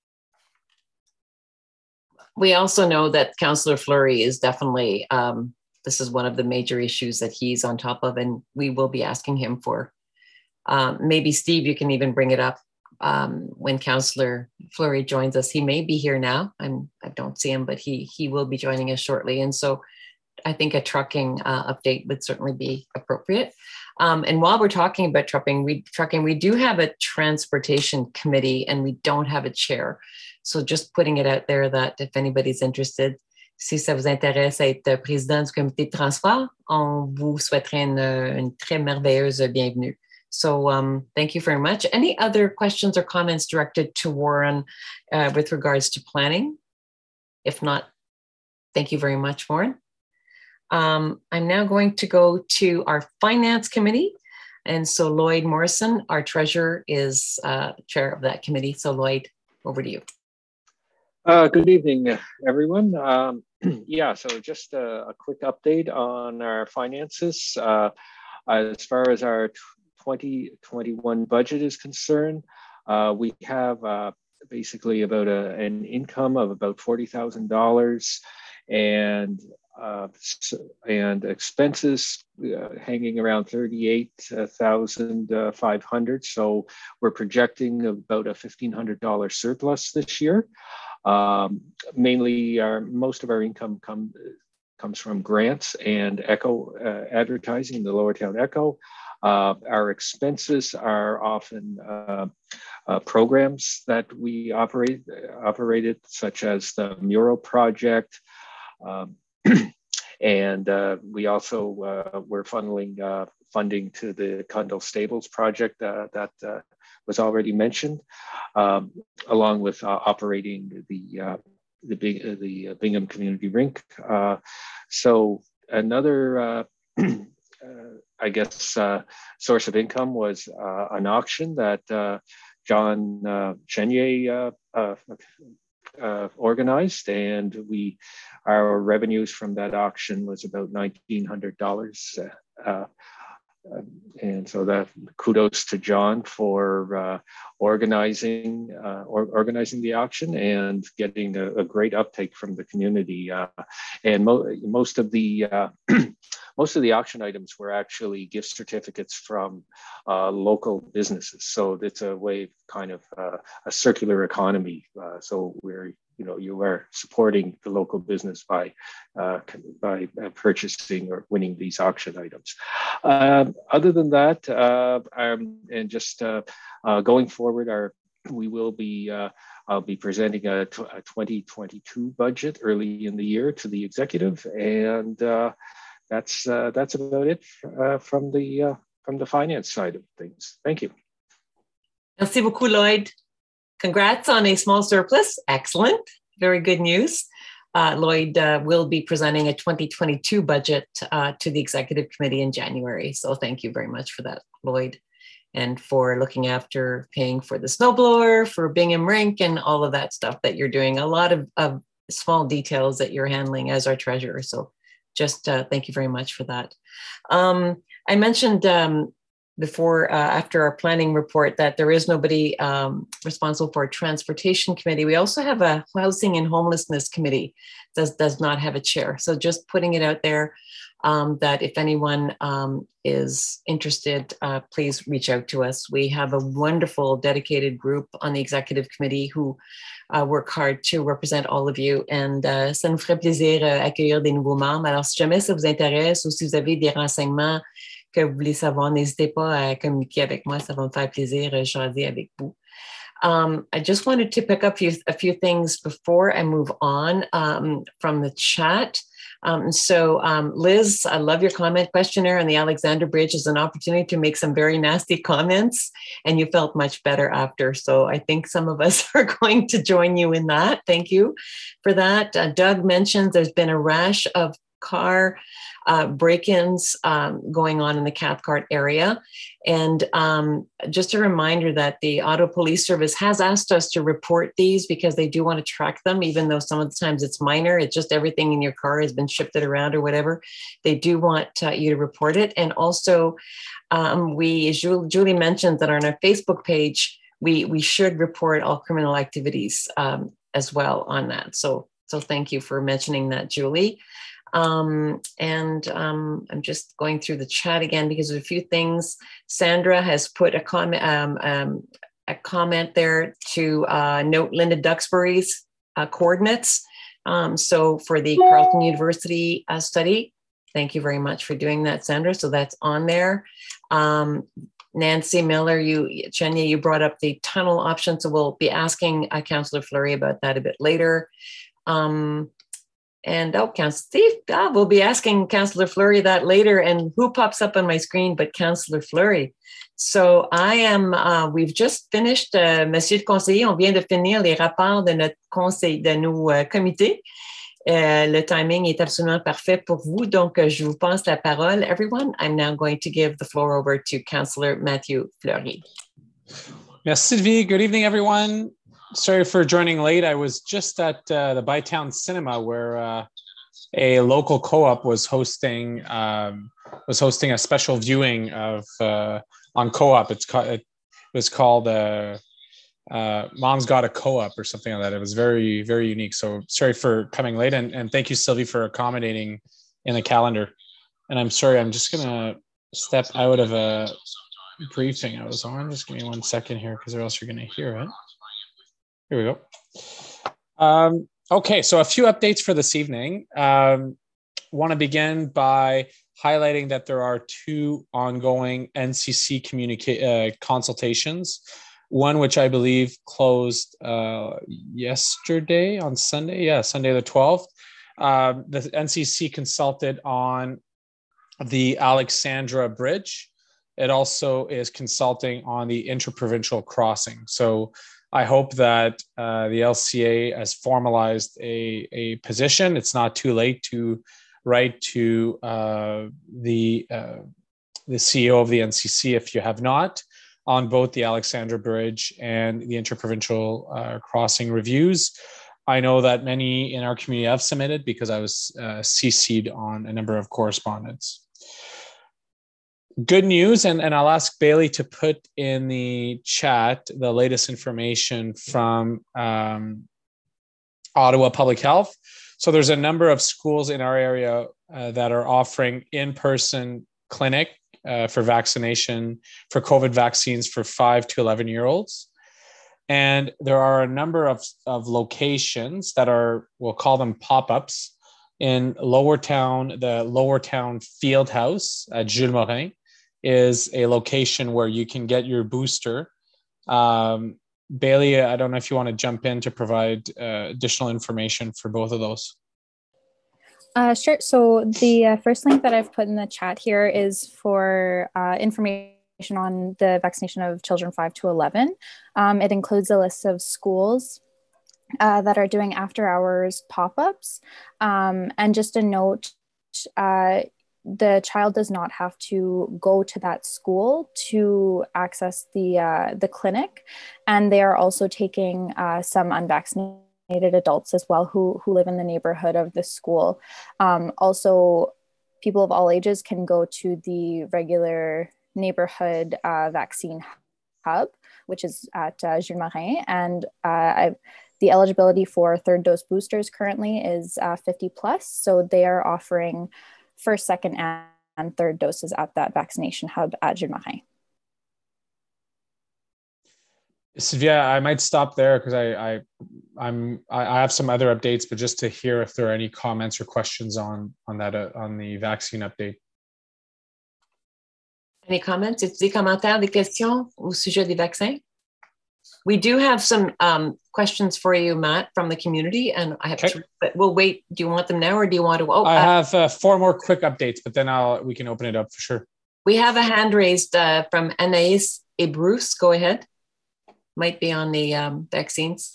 We also know that Councillor Fleury is definitely, this is one of the major issues that he's on top of, and we will be asking him for. Maybe Steve, you can even bring it up when Councillor Fleury joins us. He may be here now. I don't see him, but he will be joining us shortly. And so I think a trucking update would certainly be appropriate. And while we're talking about trucking, we do have a transportation committee and we don't have a chair. So just putting it out there that if anybody's interested, si ça vous intéresse à être président du comité de transport, on vous souhaiterait une très merveilleuse bienvenue. So thank you very much. Any other questions or comments directed to Warren with regards to planning? If not, thank you very much, Warren. I'm now going to go to our finance committee. And so Lloyd Morrison, our treasurer, is chair of that committee. So Lloyd, over to you. Good evening, everyone. Yeah, so just a quick update on our finances. As far as our 2021 budget is concerned, we have basically about an income of about $40,000 and expenses hanging around $38,500. So we're projecting about a $1,500 surplus this year. Mainly most of our income comes from grants and Echo advertising, the Lower Town Echo. Our expenses are often programs that we operated, such as the mural project. And we also were funneling funding to the Cundall Stables project that was already mentioned, along with operating the Bingham Community Rink. So another, I guess, source of income was an auction that John Chenier organized, and our revenues from that auction was about $1,900. And so that kudos to John for organizing the auction and getting a great uptake from the community. And most of the auction items were actually gift certificates from local businesses. So it's a way of kind of a circular economy. So you are supporting the local business by purchasing or winning these auction items. Other than that, and just going forward, our we will be, I'll be presenting a 2022 budget early in the year to the executive, and that's about it from the finance side of things. Thank you. Merci beaucoup, Lloyd. Congrats on a small surplus. Excellent. Very good news. Lloyd will be presenting a 2022 budget to the executive committee in January. So thank you very much for that, Lloyd, and for looking after paying for the snowblower, for Bingham Rink, and all of that stuff that you're doing. A lot of small details that you're handling as our treasurer. So just thank you very much for that. I mentioned before, after our planning report, that there is nobody responsible for a transportation committee. We also have a housing and homelessness committee that does not have a chair. So just putting it out there that if anyone is interested, please reach out to us. We have a wonderful dedicated group on the executive committee who work hard to represent all of you. And ça nous ferait plaisir accueillir des nouveaux membres. Alors, si jamais ça vous intéresse ou si vous avez des renseignements que vous voulez savoir, n'hésitez pas à communiquer avec moi. Ça va me faire plaisir de jaser avec vous. I just wanted to pick up a few things before I move on from the chat. Liz, I love your comment questionnaire on the Alexander Bridge as an opportunity to make some very nasty comments, and you felt much better after. So I think some of us are going to join you in that. Thank you for that. Doug mentioned there's been a rash of car break-ins going on in the Cathcart area. And just a reminder that the Auto Police Service has asked us to report these because they do want to track them, even though some of the times it's minor. It's just everything in your car has been shifted around or whatever. They do want you to report it. And also, Julie mentioned that on our Facebook page, we should report all criminal activities as well on that. So thank you for mentioning that, Julie. I'm just going through the chat again because there's a few things. Sandra has put a comment there to note Linda Duxbury's coordinates. So for the Carleton University study, thank you very much for doing that, Sandra. So that's on there. Nancy Miller, Chenya, you brought up the tunnel option. So we'll be asking Councillor Fleury about that a bit later. Councillor Steve, we'll be asking Councillor Fleury that later. And who pops up on my screen but Councillor Fleury? So we've just finished, Monsieur le Conseiller, on vient de finir les rapports de notre conseil, de nos comités. Le timing est absolument parfait pour vous. Donc, je vous passe la parole, everyone. I'm now going to give the floor over to Councillor Mathieu Fleury. Merci, Sylvie. Good evening, everyone. Sorry for joining late. I was just at the Bytown Cinema where a local co-op was hosting a special viewing of on co-op. It was called Mom's Got a Co-op or something like that. It was very, very unique. So sorry for coming late, and thank you, Sylvie, for accommodating in the calendar. And I'm sorry, I'm just gonna step out of a briefing I was on. Just give me 1 second here, because or else you're gonna hear it. Here we go. Okay, so a few updates for this evening. Want to begin by highlighting that there are 2 ongoing NCC consultations. One which I believe closed yesterday on Sunday. Yeah, Sunday the 12th. The NCC consulted on the Alexandra Bridge. It also is consulting on the interprovincial crossing. So I hope that the LCA has formalized a position. It's not too late to write to the CEO of the NCC if you have not, on both the Alexandra Bridge and the interprovincial crossing reviews. I know that many in our community have submitted because I was CC'd on a number of correspondence. Good news, and I'll ask Bailey to put in the chat the latest information from Ottawa Public Health. So there's a number of schools in our area that are offering in-person clinic for vaccination, for COVID vaccines for 5 to 11-year-olds. And there are a number of locations that are, we'll call them pop-ups, in Lower Town. The Lower Town Field House at Jules Morin is a location where you can get your booster Bailey, I don't know if you want to jump in to provide additional information for both of those. Sure. So the first link that I've put in the chat here is for information on the vaccination of children 5 to 11. It includes a list of schools that are doing after hours pop-ups. And just a note, the child does not have to go to that school to access the clinic. And they are also taking some unvaccinated adults as well who live in the neighborhood of the school. Also, people of all ages can go to the regular neighborhood vaccine hub, which is at Jules Marin. And the eligibility for third dose boosters currently is 50 plus. So they are offering first, second, and third doses at that vaccination hub at Jules Marin. Sylvia, I might stop there because I have some other updates, but just to hear if there are any comments or questions on that on the vaccine update. Any comments? Est-ce des commentaires, des questions au sujet des vaccins? We do have some questions for you, Matt, from the community, and I have to, but we'll wait. Do you want them now, or do you want to? I have 4 more quick updates, but then we can open it up for sure. We have a hand raised from Anaïs et Bruce. Go ahead. Might be on the vaccines.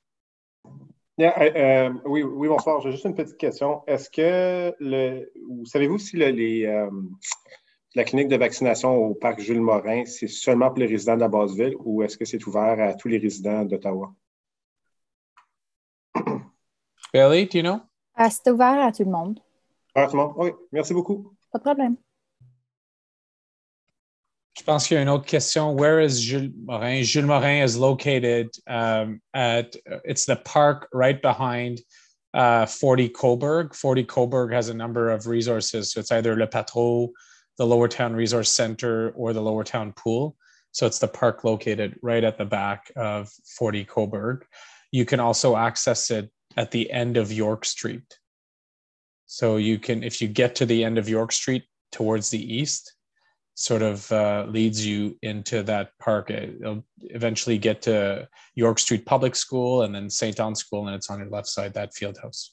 Yeah, oui, bonsoir. J'ai juste une petite question. Est-ce que savez-vous si la clinique de vaccination au parc Jules Morin, c'est seulement pour les résidents de la Basse-Ville ou est-ce que c'est ouvert à tous les résidents d'Ottawa? Bailey, do you know? C'est ouvert à tout le monde. À tout le monde? Oui, merci beaucoup. Pas de problème. Je pense qu'il y a une autre question. Where is Jules Morin? Jules Morin is located it's the park right behind 40 Cobourg. 40 Cobourg has a number of resources. So it's either Le Patro, the Lower Town Resource Center, or the Lower Town Pool. So it's the park located right at the back of 40 Cobourg. You can also access it at the end of York Street. So you can, if you get to the end of York Street towards the east, sort of leads you into that park. It'll eventually get to York Street Public School and then St. Anne's School, and it's on your left side, that field house.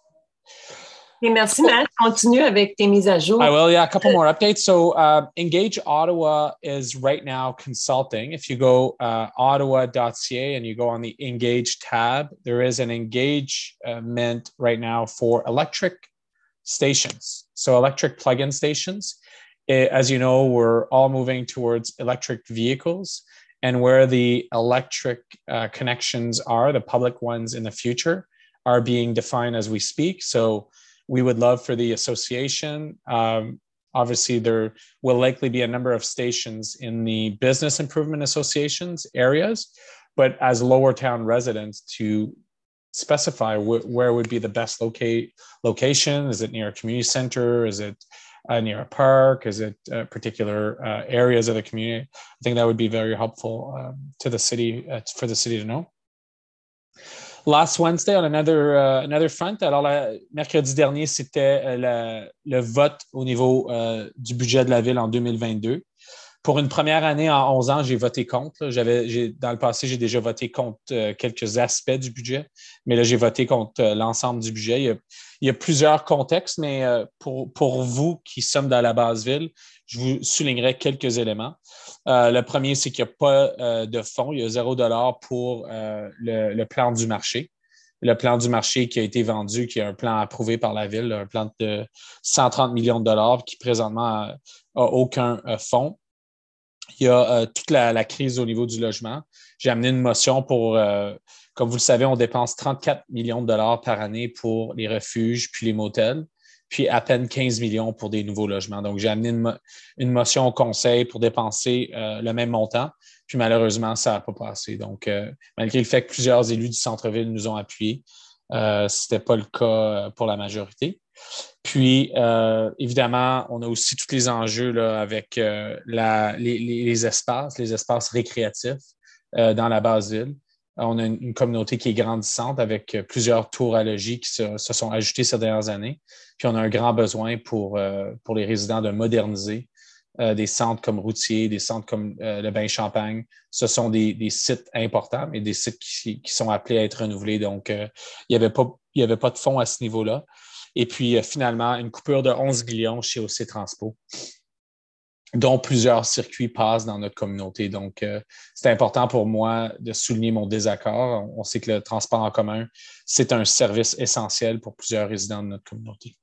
Merci, Matt. Continue avec tes mises à jour. I will, yeah, a couple more updates. So Engage Ottawa is right now consulting. If you go ottawa.ca and you go on the Engage tab, there is an engagement right now for electric stations. So electric plug-in stations. As you know, we're all moving towards electric vehicles, and where the electric connections are, the public ones in the future, are being defined as we speak. So we would love for the association. Obviously, there will likely be a number of stations in the Business Improvement Associations areas, but as Lower Town residents to specify where would be the best location. Is it near a community center? Is it near a park? Is it particular areas of the community? I think that would be very helpful to the city, for the city to know. Last Wednesday, on another front, alors mercredi dernier, c'était le vote au niveau du budget de la ville en 2022. Pour une première année en 11 ans, j'ai voté contre. Dans le passé, j'ai déjà voté contre quelques aspects du budget, mais là, j'ai voté contre l'ensemble du budget. Il y a plusieurs contextes, mais pour vous qui sommes dans la Basse-Ville, je vous soulignerai quelques éléments. Le premier, c'est qu'il n'y a pas de fonds. Il y a $0 pour le plan du marché. Le plan du marché qui a été vendu, qui est un plan approuvé par la Ville, un plan de 130 millions de dollars qui présentement n'a aucun fonds. Il y a toute la crise au niveau du logement. J'ai amené une motion pour, comme vous le savez, on dépense 34 millions de dollars par année pour les refuges puis les motels, puis à peine 15 millions pour des nouveaux logements. Donc, j'ai amené une motion au conseil pour dépenser le même montant, puis malheureusement, ça n'a pas passé. Donc, malgré le fait que plusieurs élus du centre-ville nous ont appuyés, ce n'était pas le cas pour la majorité. Puis, évidemment, on a aussi tous les enjeux là, avec les espaces récréatifs dans la Basse-Ville. On a une communauté qui est grandissante avec plusieurs tours à logis qui se sont ajoutées ces dernières années. Puis, on a un grand besoin pour les résidents de moderniser des centres comme Routier, des centres comme le Bain-Champagne. Ce sont des sites importants, mais des sites qui sont appelés à être renouvelés. Donc, il n'y avait pas de fonds à ce niveau-là. Et puis, finalement, une coupure de 11 millions chez OC Transpo, dont plusieurs circuits passent dans notre communauté. Donc, c'est important pour moi de souligner mon désaccord. On sait que le transport en commun, c'est un service essentiel pour plusieurs résidents de notre communauté.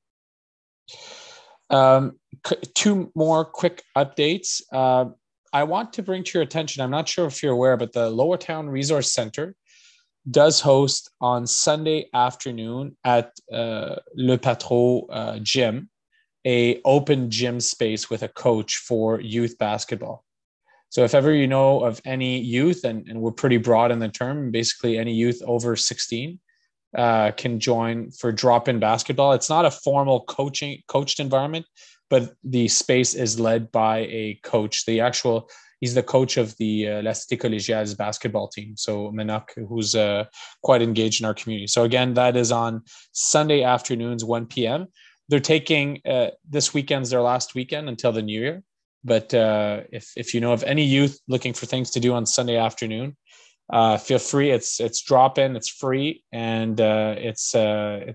Two more quick updates. I want to bring to your attention, I'm not sure if you're aware, but the Lowertown Resource Center does host on Sunday afternoon at Le Patro Gym, a open gym space with a coach for youth basketball. So if ever you know of any youth, and we're pretty broad in the term, basically any youth over 16 can join for drop-in basketball. It's not a formal coached environment, but the space is led by a coach. He's the coach of the La Cité Collégiale's basketball team. So Menak, who's quite engaged in our community. So again, that is on Sunday afternoons, 1 p.m. They're taking this weekend's their last weekend until the new year. But if you know of any youth looking for things to do on Sunday afternoon, feel free. It's drop-in, it's free, and it's a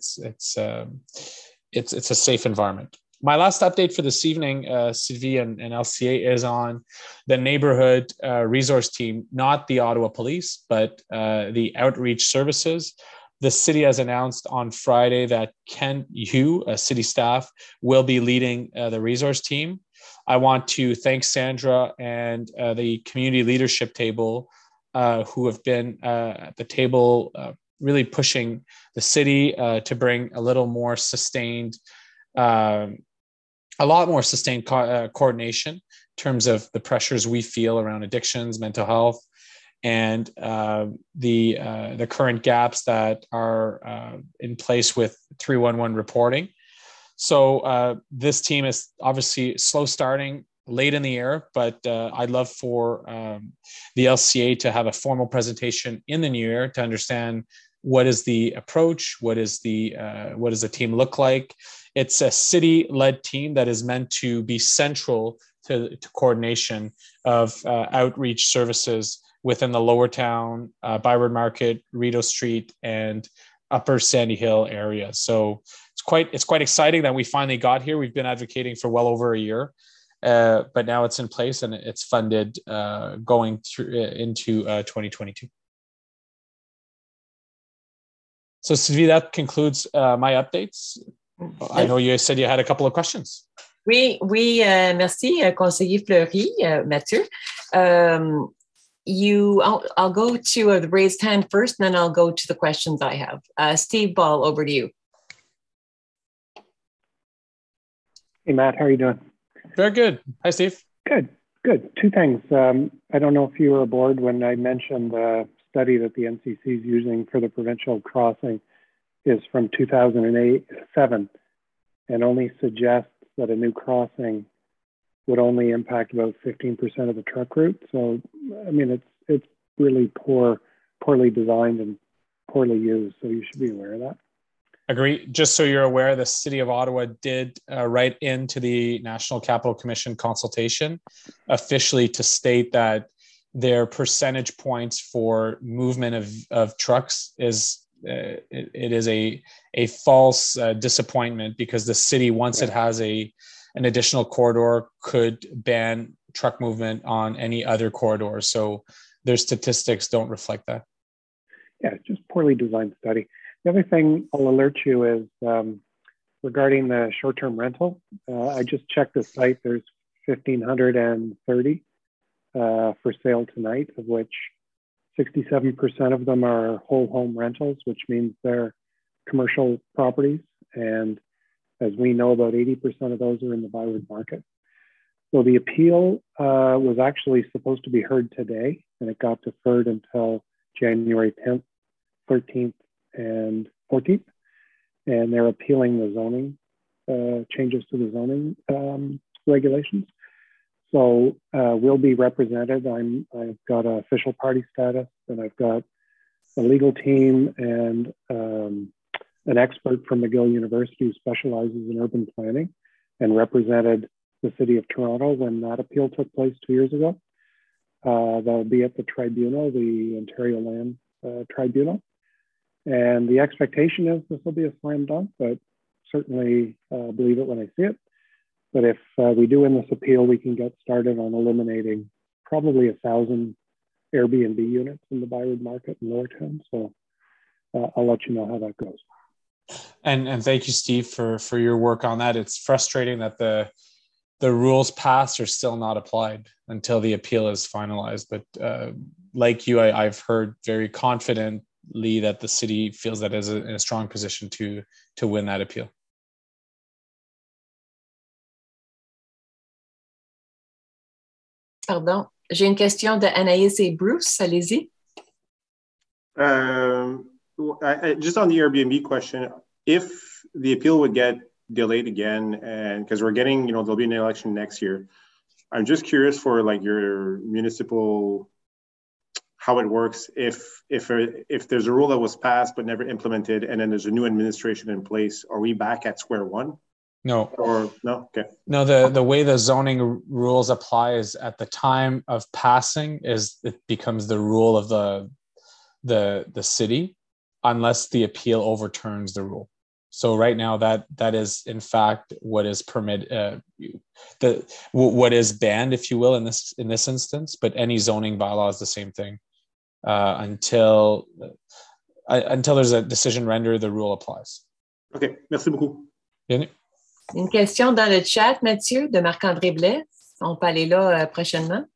safe environment. My last update for this evening, Sylvie and LCA, is on the neighborhood resource team, not the Ottawa Police, but the outreach services. The city has announced on Friday that Ken Yu, city staff, will be leading the resource team. I want to thank Sandra and the community leadership table who have been at the table really pushing the city to bring a lot more sustained coordination in terms of the pressures we feel around addictions, mental health, and the current gaps that are in place with 311 reporting. So this team is obviously slow starting, late in the year, but I'd love for the LCA to have a formal presentation in the new year to understand what is the approach, what does the team look like. It's a city-led team that is meant to be central to coordination of outreach services within the Lowertown, Byward Market, Rideau Street, and Upper Sandy Hill area. So it's quite exciting that we finally got here. We've been advocating for well over a year, but now it's in place and it's funded going through into 2022. So Sylvie, that concludes my updates. I know you said you had a couple of questions. Oui, merci, conseiller Fleury, Mathieu. I'll go to the raised hand first, and then I'll go to the questions I have. Steve Ball, over to you. Hey, Matt, how are you doing? Very good. Hi, Steve. Good. Two things. I don't know if you were aboard when I mentioned the study that the NCC is using for the provincial crossing is from 2007 and only suggests that a new crossing would only impact about 15% of the truck route. So, I mean, it's really poorly designed and poorly used. So you should be aware of that. Agree. Just so you're aware, the City of Ottawa did write into the National Capital Commission consultation officially to state that their percentage points for movement of trucks is it is a false disappointment, because the city, once it has an additional corridor, could ban truck movement on any other corridor. So their statistics don't reflect that. Yeah, it's just poorly designed study. The other thing I'll alert you is regarding the short-term rental. I just checked the site. There's 1,530 for sale tonight, of which 67% of them are whole home rentals, which means they're commercial properties. And as we know, about 80% of those are in the Byward Market. So the appeal was actually supposed to be heard today, and it got deferred until January 10th, 13th, and 14th. And they're appealing the zoning changes to the zoning regulations. So we'll be represented. I've got an official party status, and I've got a legal team and an expert from McGill University who specializes in urban planning, and represented the City of Toronto when that appeal took place 2 years ago. That'll be at the tribunal, the Ontario Land Tribunal. And the expectation is this will be a slam dunk, but certainly believe it when I see it. But if we do win this appeal, we can get started on eliminating probably 1,000 Airbnb units in the Byward Market in Lowertown. So I'll let you know how that goes. And thank you, Steve, for your work on that. It's frustrating that the rules passed are still not applied until the appeal is finalized. But like you, I've heard very confidently that the city feels that is in a strong position to win that appeal. Pardon, j'ai une question de Anaïs et Bruce. Allez-y. Just on the Airbnb question, if the appeal would get delayed again, and because we're getting, there'll be an election next year, I'm just curious for like your municipal, how it works if there's a rule that was passed but never implemented, and then there's a new administration in place. Are we back at square one? No. Or no? Okay. No, the way the zoning rules apply is at the time of passing is it becomes the rule of the city, unless the appeal overturns the rule. So right now that is in fact what is what is banned, if you will, in this instance. But any zoning bylaw is the same thing until there's a decision rendered, the rule applies. Okay, merci beaucoup. Bien. Une question dans le chat, Mathieu, de Marc-André Blais. On peut aller là prochainement.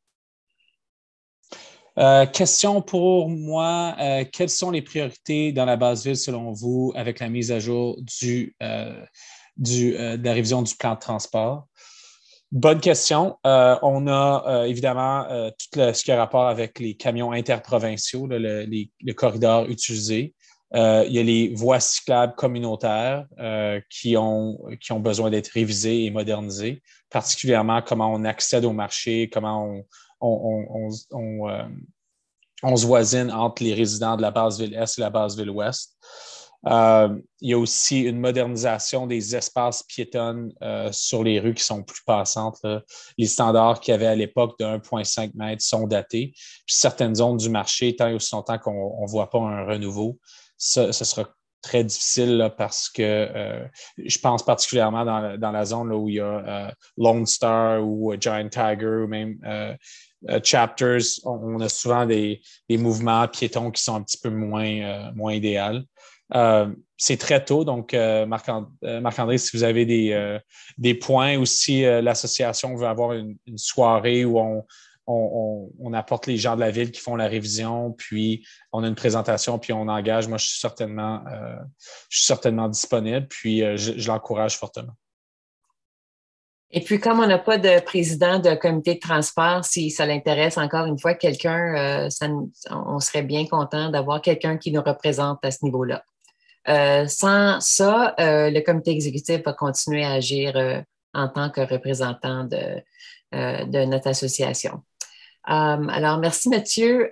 Question pour moi. Quelles sont les priorités dans la Basse-Ville selon vous avec la mise à jour de la révision du plan de transport? Bonne question. On a évidemment tout ce qui a rapport avec les camions interprovinciaux, le corridor utilisé. Il y a les voies cyclables communautaires qui ont besoin d'être révisées et modernisées, particulièrement comment on accède au marché, comment on se voisine entre les résidents de la Basse-Ville-Est et la Basse-Ville-Ouest. Il y a aussi une modernisation des espaces piétonnes sur les rues qui sont plus passantes. Là. Les standards qu'il y avait à l'époque de 1,5 mètres sont datés. Puis certaines zones du marché, tant et aussi longtemps qu'on ne voit pas un renouveau, ce sera très difficile là, parce que je pense particulièrement dans la zone là, où il y a Lone Star ou Giant Tiger ou même Chapters. On a souvent des mouvements piétons qui sont un petit peu moins idéaux. C'est très tôt, donc Marc-André, si vous avez des points ou si l'association veut avoir une soirée où on apporte les gens de la ville qui font la révision, puis on a une présentation, puis on engage. Moi, je suis certainement disponible, puis je l'encourage fortement. Et puis, comme on n'a pas de président de comité de transport, si ça l'intéresse encore une fois, quelqu'un, on serait bien content d'avoir quelqu'un qui nous représente à ce niveau-là. Sans ça, le comité exécutif va continuer à agir en tant que représentant de notre association. Alors, merci Mathieu.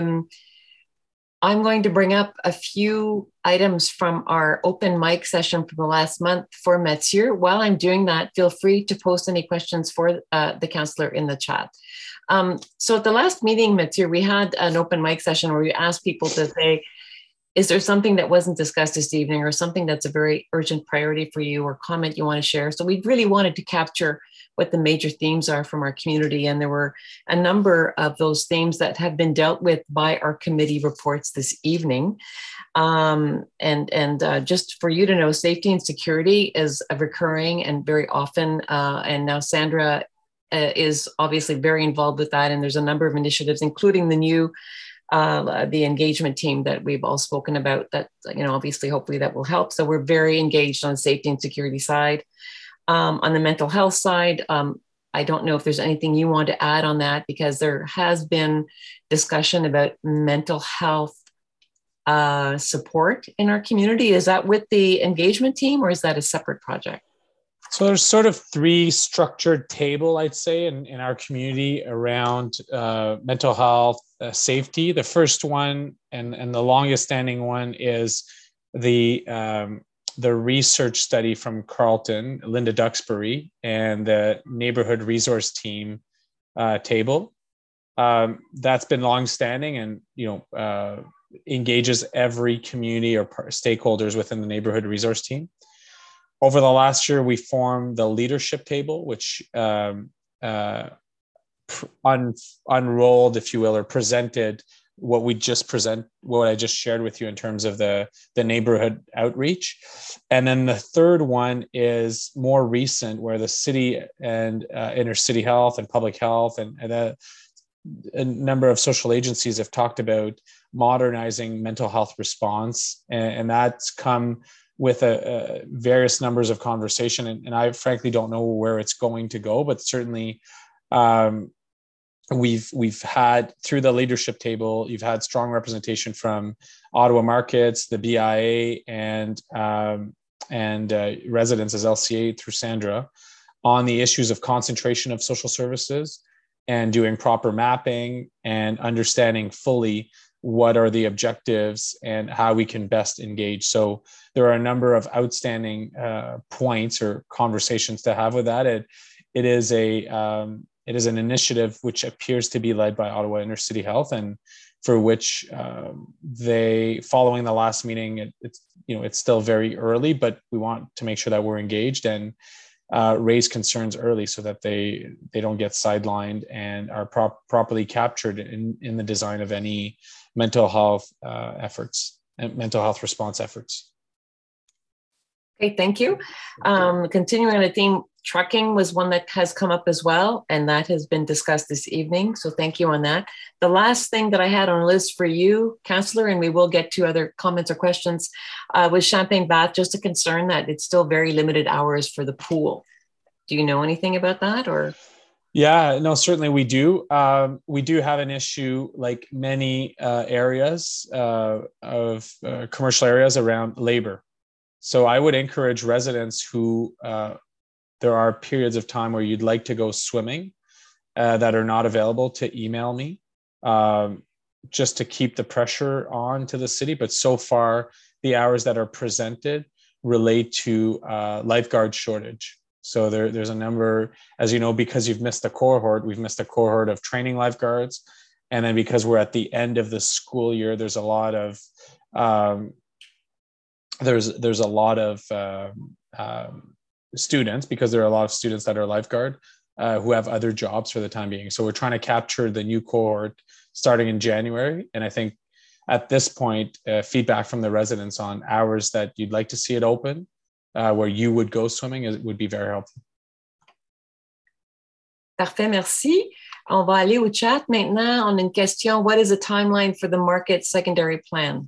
I'm going to bring up a few items from our open mic session from the last month for Mathieu. While I'm doing that, feel free to post any questions for the counselor in the chat. So at the last meeting, Mathieu, we had an open mic session where we asked people to say, is there something that wasn't discussed this evening or something that's a very urgent priority for you or comment you want to share? So we really wanted to capture what the major themes are from our community. And there were a number of those themes that have been dealt with by our committee reports this evening. Just for you to know, safety and security is a recurring and very often, and now Sandra is obviously very involved with that. And there's a number of initiatives, including the new the engagement team that we've all spoken about that, obviously, hopefully that will help. So we're very engaged on the safety and security side. On the mental health side, I don't know if there's anything you want to add on that, because there has been discussion about mental health support in our community. Is that with the engagement team or is that a separate project? So there's sort of three structured tables, I'd say, in our community around mental health, safety. The first one and the longest standing one is the the research study from Carleton, Linda Duxbury, and the neighborhood resource team table. That's been longstanding and, engages every community or stakeholders within the neighborhood resource team. Over the last year, we formed the leadership table, which unrolled, if you will, or presented what I just shared with you in terms of the neighborhood outreach. And then the third one is more recent, where the city and inner city health and public health and a number of social agencies have talked about modernizing mental health response. And that's come with a various numbers of conversation. And I frankly don't know where it's going to go, but certainly we've had, through the leadership table, you've had strong representation from Ottawa Markets, the BIA, and residents as LCA through Sandra on the issues of concentration of social services and doing proper mapping and understanding fully what are the objectives and how we can best engage. So there are a number of outstanding points or conversations to have with that. It is an initiative which appears to be led by Ottawa Inner City Health, and for which following the last meeting, it's still very early, but we want to make sure that we're engaged and raise concerns early so that they don't get sidelined and are properly captured in the design of any mental health efforts and mental health response efforts. Okay, thank you. Continuing on the theme, trucking was one that has come up as well, and that has been discussed this evening. So thank you on that. The last thing that I had on a list for you, Councillor, and we will get to other comments or questions, was Champagne Bath, just a concern that it's still very limited hours for the pool. Do you know anything about that, or? Yeah, no, certainly we do. We do have an issue, like many areas of commercial areas, around labor. So I would encourage residents who there are periods of time where you'd like to go swimming that are not available to email me, just to keep the pressure on to the city. But so far, the hours that are presented relate to lifeguard shortage. So there's a number, as you know, because you've missed a cohort, we've missed a cohort of training lifeguards. And then because we're at the end of the school year, there's a lot of there's a lot of students, because there are a lot of students that are lifeguard who have other jobs for the time being. So we're trying to capture the new cohort starting in January. And I think at this point, feedback from the residents on hours that you'd like to see it open, where you would go swimming, would be very helpful. Parfait, merci. On va aller au chat maintenant. On a une question. What is the timeline for the market secondary plan?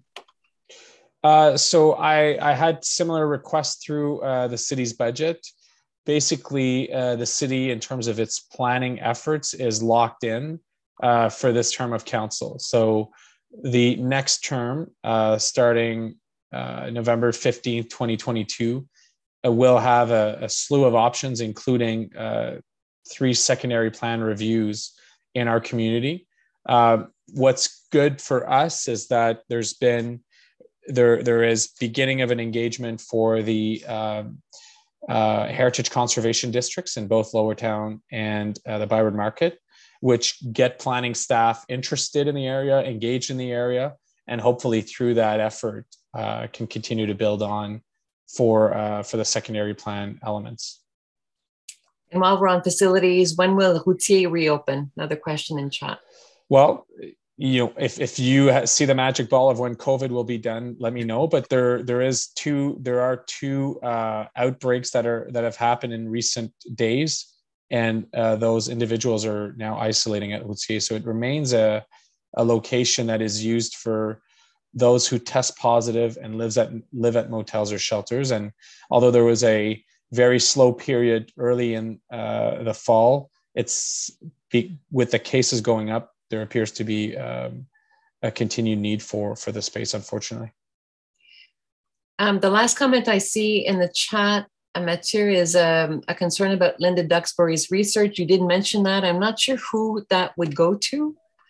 So I had similar requests through the city's budget. Basically, the city, in terms of its planning efforts, is locked in for this term of council. So the next term, starting November 15th, 2022, will have a slew of options, including 3 secondary plan reviews in our community. What's good for us is that there is beginning of an engagement for the heritage conservation districts in both Lower Town and the Byward Market, which get planning staff interested in the area, engaged in the area, and hopefully through that effort can continue to build on for the secondary plan elements. And while we're on facilities, when will Routier reopen? Another question in chat. Well, if you see the magic ball of when COVID will be done, let me know. But there are two outbreaks that have happened in recent days, and those individuals are now isolating at Routier. So it remains a location that is used for those who test positive and live at motels or shelters. And although there was a very slow period early in the fall, with the cases going up, there appears to be a continued need for the space, unfortunately. The last comment I see in the chat, Mathieu, is a concern about Linda Duxbury's research. You did mention that. I'm not sure who that would go to.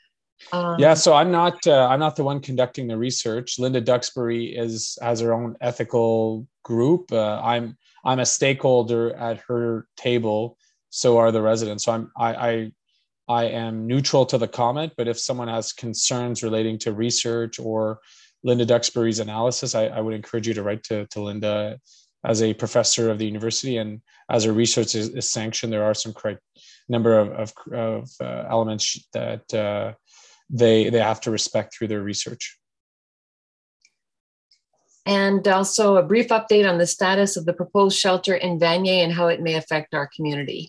Yeah, so I'm not the one conducting the research. Linda Duxbury has her own ethical group. I'm a stakeholder at her table. So are the residents. So I am neutral to the comment, but if someone has concerns relating to research or Linda Duxbury's analysis, I would encourage you to write to Linda as a professor of the university, and as her research is sanctioned. There are some number of elements that they have to respect through their research. And also a brief update on the status of the proposed shelter in Vanier and how it may affect our community.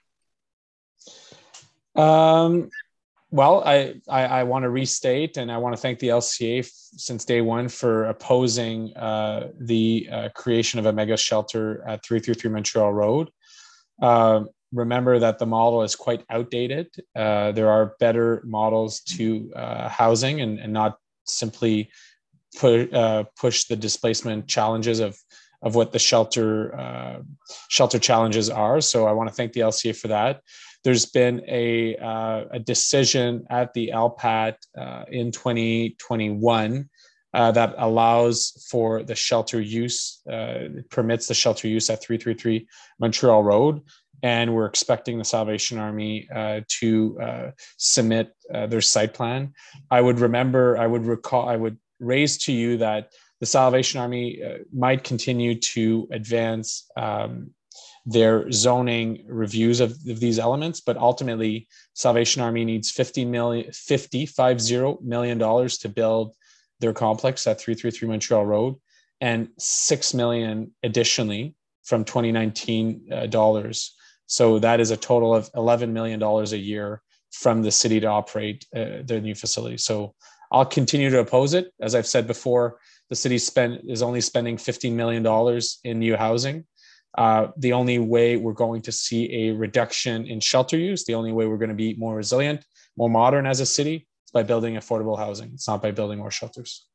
Well, I want to restate, and I want to thank the LCA since day one for opposing the creation of a mega shelter at 333 Montreal Road. Remember that the model is quite outdated. There are better models to housing and not simply push the displacement challenges of what the shelter challenges are. So I want to thank the LCA for that. There's been a decision at the LPAT in 2021 that allows for the shelter use, permits the shelter use at 333 Montreal Road. And we're expecting the Salvation Army to submit their site plan. I would raise to you that the Salvation Army might continue to advance their zoning reviews of these elements, but ultimately Salvation Army needs $50 million to build their complex at 333 Montreal Road, and $6 million additionally from 2019 dollars. So that is a total of $11 million a year from the city to operate the new facility. So I'll continue to oppose it. As I've said before, the city is only spending $15 million in new housing. The only way we're going to see a reduction in shelter use, the only way we're going to be more resilient, more modern as a city, is by building affordable housing. It's not by building more shelters.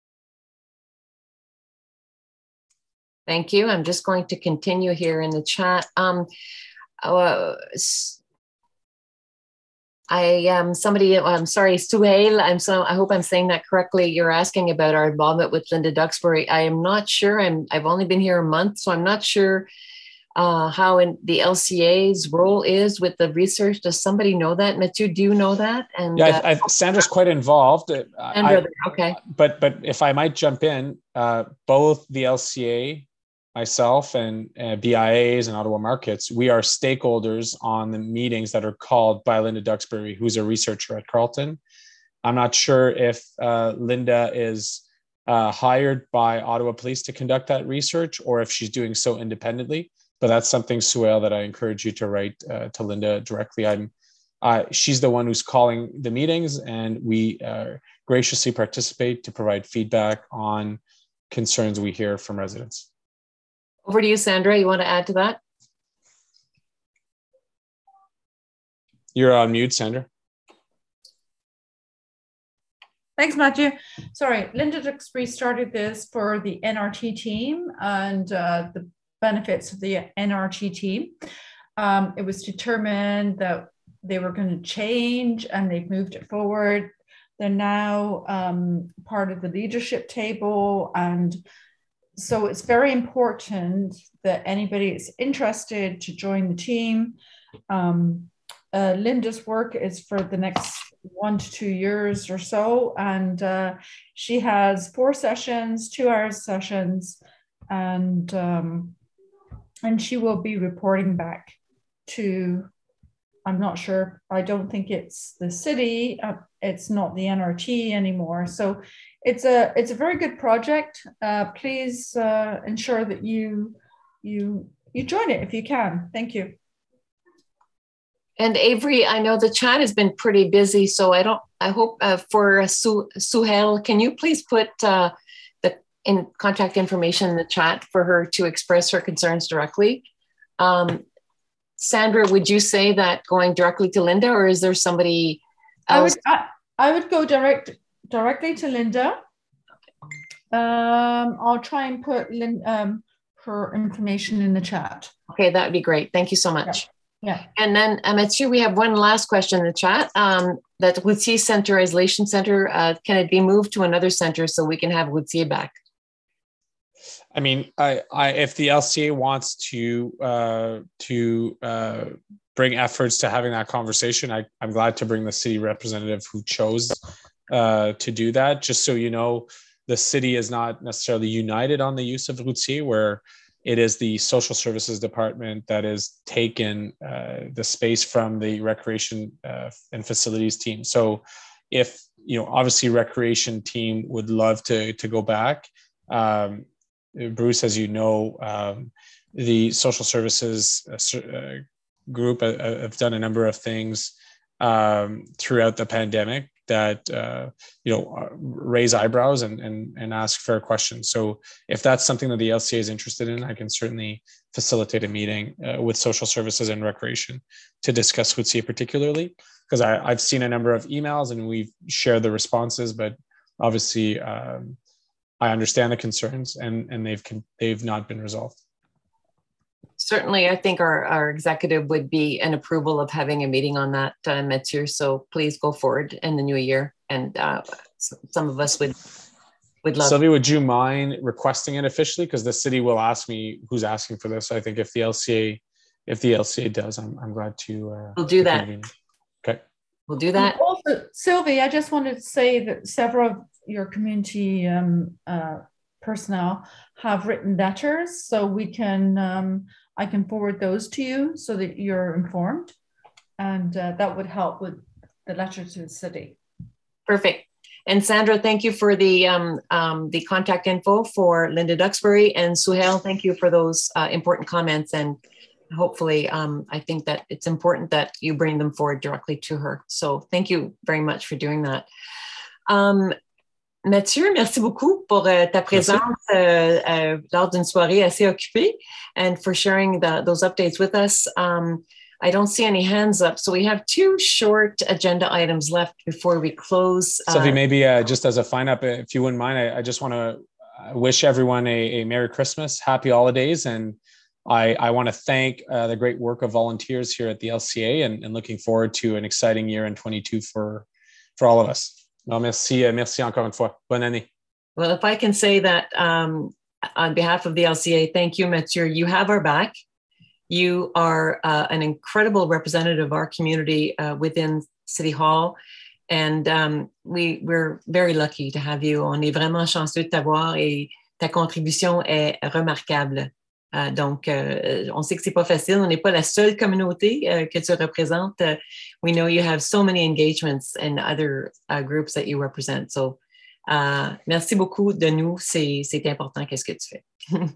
Thank you. I'm just going to continue here in the chat. I'm sorry, Suhail. I hope I'm saying that correctly. You're asking about our involvement with Linda Duxbury. I am not sure. I've only been here a month, so I'm not sure how the LCA's role is with the research. Does somebody know that? Mathieu, do you know that? And yeah, Sandra's quite involved. Okay. But if I might jump in, both the LCA, myself, and BIAs and Ottawa Markets, we are stakeholders on the meetings that are called by Linda Duxbury, who's a researcher at Carleton. I'm not sure if Linda is hired by Ottawa Police to conduct that research or if she's doing so independently, but that's something, Suhail, that I encourage you to write to Linda directly. She's the one who's calling the meetings, and we graciously participate to provide feedback on concerns we hear from residents. Over to you, Sandra. You want to add to that? You're on mute, Sandra. Thanks, Mathieu. Sorry, Linda Duxbury started this for the NRT team and the benefits of the NRT team. It was determined that they were going to change, and they've moved it forward. They're now part of the leadership table, and so it's very important that anybody is interested to join the team. Linda's work is for the next 1 to 2 years or so, and she has 4 sessions, 2-hour sessions, and she will be reporting back to, I'm not sure, I don't think it's the city, it's not the NRT anymore. So it's a very good project. Please ensure that you join it if you can. Thank you. And Avery, I know the chat has been pretty busy, so I hope for Suhail, can you please put the contact information in the chat for her to express her concerns directly? Sandra, would you say that going directly to Linda, or is there somebody else? I would go directly to Linda. I'll try and put her information in the chat. Okay, that would be great. Thank you so much. Yeah. And then Mathieu, we have one last question in the chat. that Routier Center Isolation Center, can it be moved to another center so we can have Routier back? I mean, if the LCA wants to bring efforts to having that conversation, I'm glad to bring the city representative who chose to do that. Just so you know, the city is not necessarily united on the use of Routier, where it is the social services department that has taken the space from the recreation and facilities team. So if, obviously recreation team would love to go back. Bruce, as you know, the social services group have done a number of things throughout the pandemic that raise eyebrows and ask fair questions. So if that's something that the LCA is interested in, I can certainly facilitate a meeting with social services and recreation to discuss Routier particularly, because I've seen a number of emails and we've shared the responses, but obviously I understand the concerns and they've not been resolved. Certainly, I think our executive would be in approval of having a meeting on that, Mathieu. So please go forward in the new year. And some of us would love. Sylvie, would you mind requesting it officially? Because the city will ask me who's asking for this. I think if the LCA does, I'm glad to. We'll do that. Okay. We'll do that. And also, Sylvie, I just wanted to say that several of your community personnel have written letters, so we can. I can forward those to you so that you're informed, and that would help with the letter to the city. Perfect. And Sandra, thank you for the contact info for Linda Duxbury, and Suhail, thank you for those important comments. And hopefully, I think that it's important that you bring them forward directly to her. So thank you very much for doing that. Mathieu, merci beaucoup pour ta présence lors d'une soirée assez occupée and for sharing those updates with us. I don't see any hands up, so we have two short agenda items left before we close. Sylvie, maybe just as a fine-up, if you wouldn't mind, I just want to wish everyone a Merry Christmas, Happy Holidays, and I want to thank the great work of volunteers here at the LCA and looking forward to an exciting year in 22 for all of us. No, merci encore une fois. Bonne année. Well, if I can say that on behalf of the LCA, thank you, Mathieu. You have our back. You are an incredible representative of our community within City Hall. And we're very lucky to have you. On est vraiment chanceux de t'avoir et ta contribution est remarquable. Donc, on sait que c'est pas facile. On n'est pas la seule communauté que tu représentes. We know you have so many engagements and other groups that you represent. So, merci beaucoup de nous. C'est important qu'est-ce que tu fais.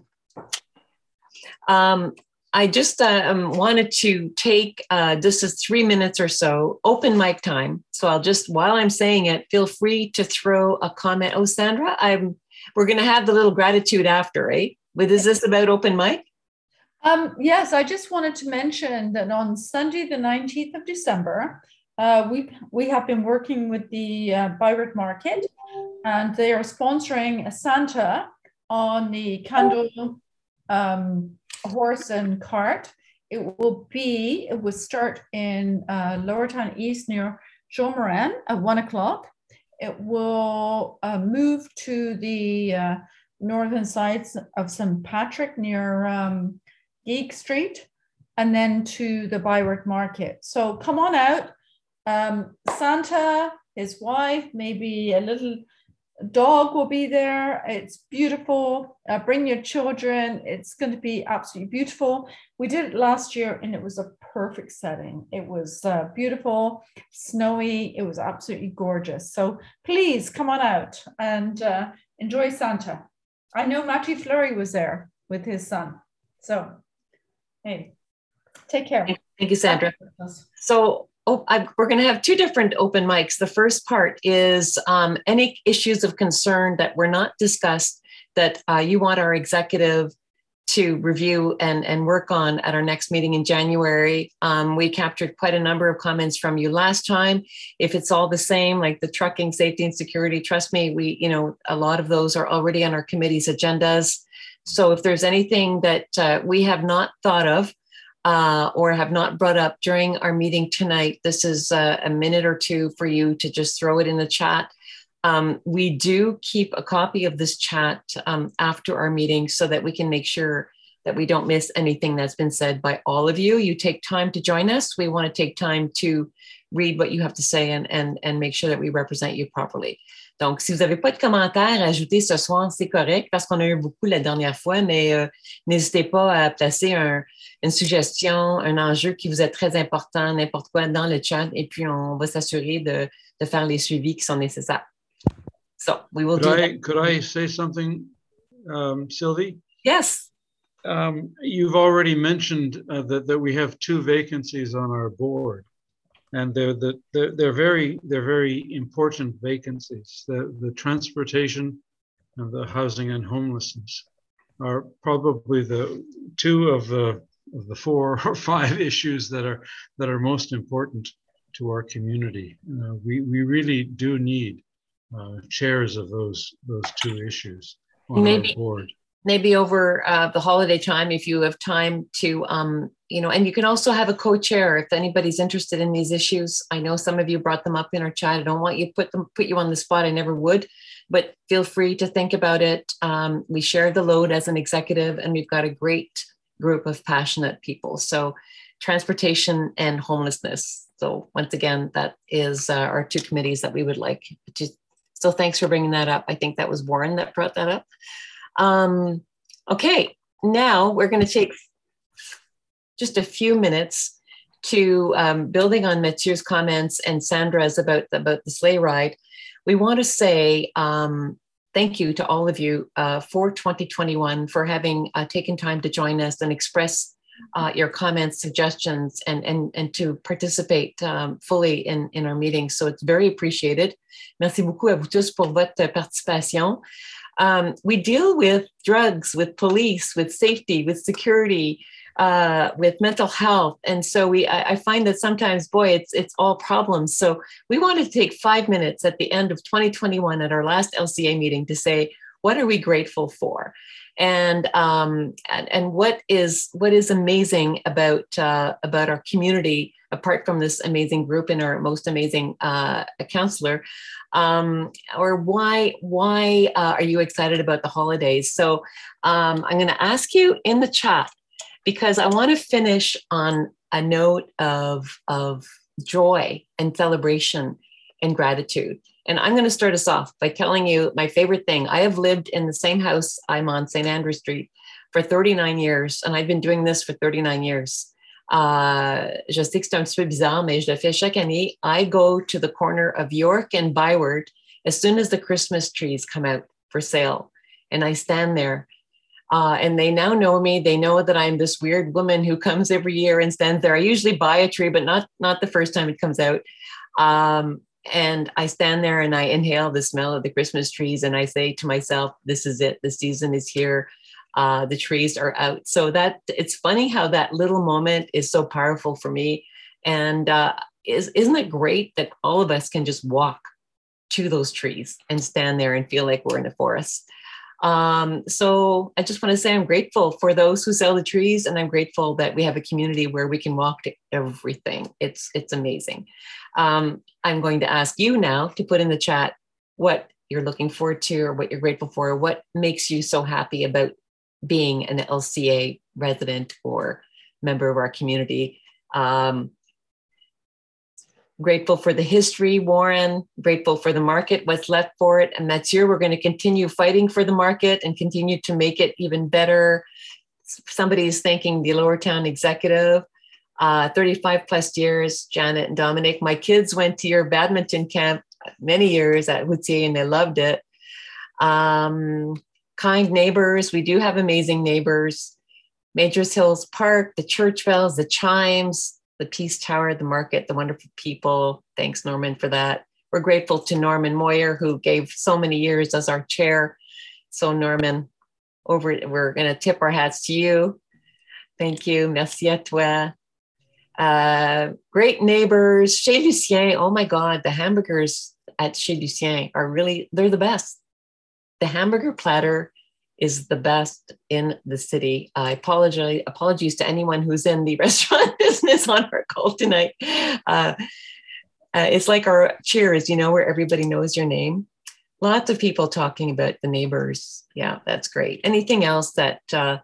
I just wanted to take, this is 3 minutes or so, open mic time. So I'll just, while I'm saying it, feel free to throw a comment. Oh, Sandra, we're going to have the little gratitude after, right? But is this about open mic? Yes, I just wanted to mention that on Sunday, the 19th of December, we have been working with the Bayreuth Market, and they are sponsoring a Santa on the Candle horse and cart. It will start in Lower Town East near Jean Morin at 1 o'clock. It will move to the northern sides of St. Patrick near Geek Street, and then to the Bayreuth Market. So come on out. Santa, his wife, maybe a little dog will be there. It's beautiful. Bring your children. It's going to be absolutely beautiful. We did it last year and it was a perfect setting. It was beautiful, snowy. It was absolutely gorgeous. So please come on out and enjoy Santa. I know Matthew Fleury was there with his son. So, hey, take care. Thank you, Sandra. So we're going to have two different open mics. The first part is any issues of concern that were not discussed that you want our executive to review and work on at our next meeting in January. We captured quite a number of comments from you last time. If it's all the same, like the trucking, safety and security, trust me, a lot of those are already on our committee's agendas. So if there's anything that we have not thought of, or have not brought up during our meeting tonight, this is a minute or two for you to just throw it in the chat. We do keep a copy of this chat after our meeting so that we can make sure that we don't miss anything that's been said by all of you. You take time to join us. We want to take time to read what you have to say and make sure that we represent you properly. Donc, si vous n'avez pas de commentaires à ajouter ce soir, c'est correct parce qu'on a eu beaucoup la dernière fois, mais n'hésitez pas à placer une suggestion, un enjeu qui vous est très important, n'importe quoi dans le chat, et puis on va s'assurer de faire les suivis qui sont nécessaires. So, we will do that. Could I say something, Sylvie? Yes. You've already mentioned that we have 2 vacancies on our board. And they're very important vacancies. The transportation and the housing and homelessness are probably the 2 of the 4 or 5 issues that are most important to our community. We really do need chairs of those 2 issues on our board. Maybe over the holiday time, if you have time to, and you can also have a co-chair if anybody's interested in these issues. I know some of you brought them up in our chat. I don't want you to put you on the spot. I never would, but feel free to think about it. We share the load as an executive, and we've got a great group of passionate people. So transportation and homelessness. So once again, that is our 2 committees that we would like to. So thanks for bringing that up. I think that was Warren that brought that up. Okay, now we're going to take just a few minutes to building on Mathieu's comments and Sandra's about the sleigh ride. We want to say thank you to all of you for 2021 for having taken time to join us and express your comments, suggestions, and to participate fully in our meeting. So it's very appreciated. Merci beaucoup à vous tous pour votre participation. We deal with drugs, with police, with safety, with security, with mental health. And so I find that sometimes, boy, it's all problems. So we want to take 5 minutes at the end of 2021 at our last LCA meeting to say, what are we grateful for? And what is amazing about our community, apart from this amazing group and our most amazing counselor, or why are you excited about the holidays? So I'm going to ask you in the chat, because I want to finish on a note of joy and celebration and gratitude. And I'm going to start us off by telling you my favorite thing. I have lived in the same house I'm on, St. Andrew Street, for 39 years, and I've been doing this for 39 years. Je sais que c'est un petit peu bizarre, mais je le fais chaque année. I go to the corner of York and Byward as soon as the Christmas trees come out for sale. And I stand there. And they now know me. They know that I'm this weird woman who comes every year and stands there. I usually buy a tree, but not the first time it comes out. And I stand there and I inhale the smell of the Christmas trees. And I say to myself, this is it. The season is here. The trees are out. So that it's funny how that little moment is so powerful for me. And isn't it great that all of us can just walk to those trees and stand there and feel like we're in a forest? So I just want to say I'm grateful for those who sell the trees, and I'm grateful that we have a community where we can walk to everything. It's amazing. I'm going to ask you now to put in the chat what you're looking forward to or what you're grateful for. What makes you so happy about being an LCA resident or member of our community? Grateful for the history, Warren, grateful for the market, what's left for it. And Mathieu, we're going to continue fighting for the market and continue to make it even better. Somebody is thanking the Lower Town executive. 35 plus years, Janet and Dominic. My kids went to your badminton camp many years at Houtier and they loved it. Kind neighbors. We do have amazing neighbors. Majors Hills Park, the church bells, the chimes, the Peace Tower, the market, the wonderful people. Thanks, Norman, for that. We're grateful to Norman Moyer, who gave so many years as our chair. So Norman, we're going to tip our hats to you. Thank you. Merci à toi. Great neighbors. Chez Lucien, oh my God, the hamburgers at Chez Lucien are really, they're the best. The hamburger platter is the best in the city. Apologies to anyone who's in the restaurant business on our call tonight. It's like our cheers, where everybody knows your name. Lots of people talking about the neighbors. Yeah, that's great. Anything else that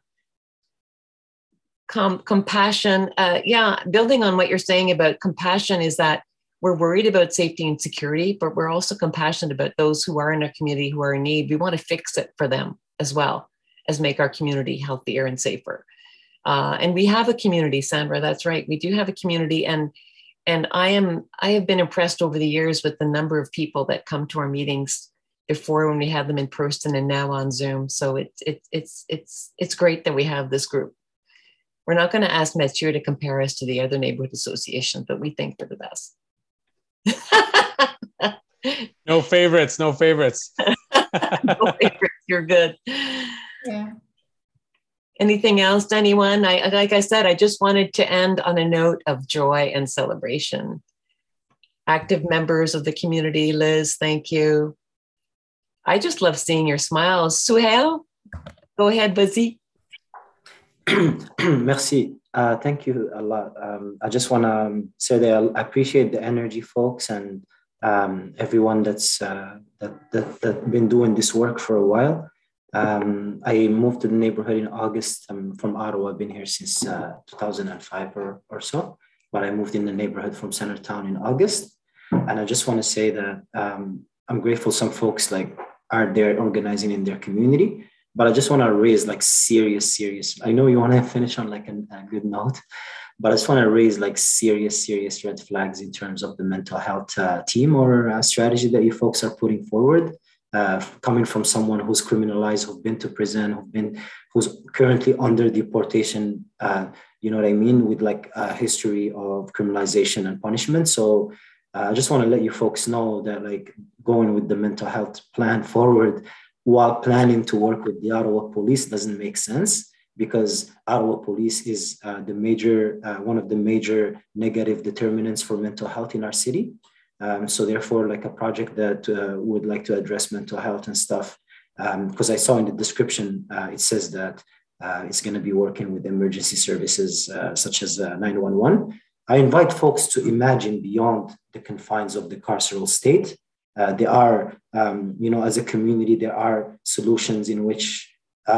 compassion? Building on what you're saying about compassion is that we're worried about safety and security, but we're also compassionate about those who are in our community who are in need. We want to fix it for them as well as make our community healthier and safer. And we have a community, Sandra, that's right. We do have a community, and I have been impressed over the years with the number of people that come to our meetings before when we had them in person and now on Zoom. So it's great that we have this group. We're not going to ask Mathieu to compare us to the other neighborhood associations, but we think we're the best. No favorites. No favorites. You're good. Yeah. Anything else, anyone? Like I said, I just wanted to end on a note of joy and celebration. Active members of the community, Liz, thank you. I just love seeing your smiles. Suhail, go ahead, Bazi. Merci. Thank you a lot. I just want to say that I appreciate the energy, folks, and everyone that's been doing this work for a while. I moved to the neighborhood in August. I'm from Ottawa. I've been here since 2005 or so, but I moved in the neighborhood from Centertown in August. And I just want to say that I'm grateful some folks are there organizing in their community, but I just want to raise serious. I know you want to finish on a good note, but I just want to raise serious red flags in terms of the mental health team or strategy that you folks are putting forward. Coming from someone who's criminalized, who's been to prison, who's currently under deportation, you know what I mean, with a history of criminalization and punishment. So I just want to let you folks know that going with the mental health plan forward while planning to work with the Ottawa Police doesn't make sense, because Ottawa Police is one of the major negative determinants for mental health in our city. So therefore, a project that would like to address mental health and stuff, because I saw in the description, it says that it's going to be working with emergency services such as 911. I invite folks to imagine beyond the confines of the carceral state. There are, as a community, there are solutions in which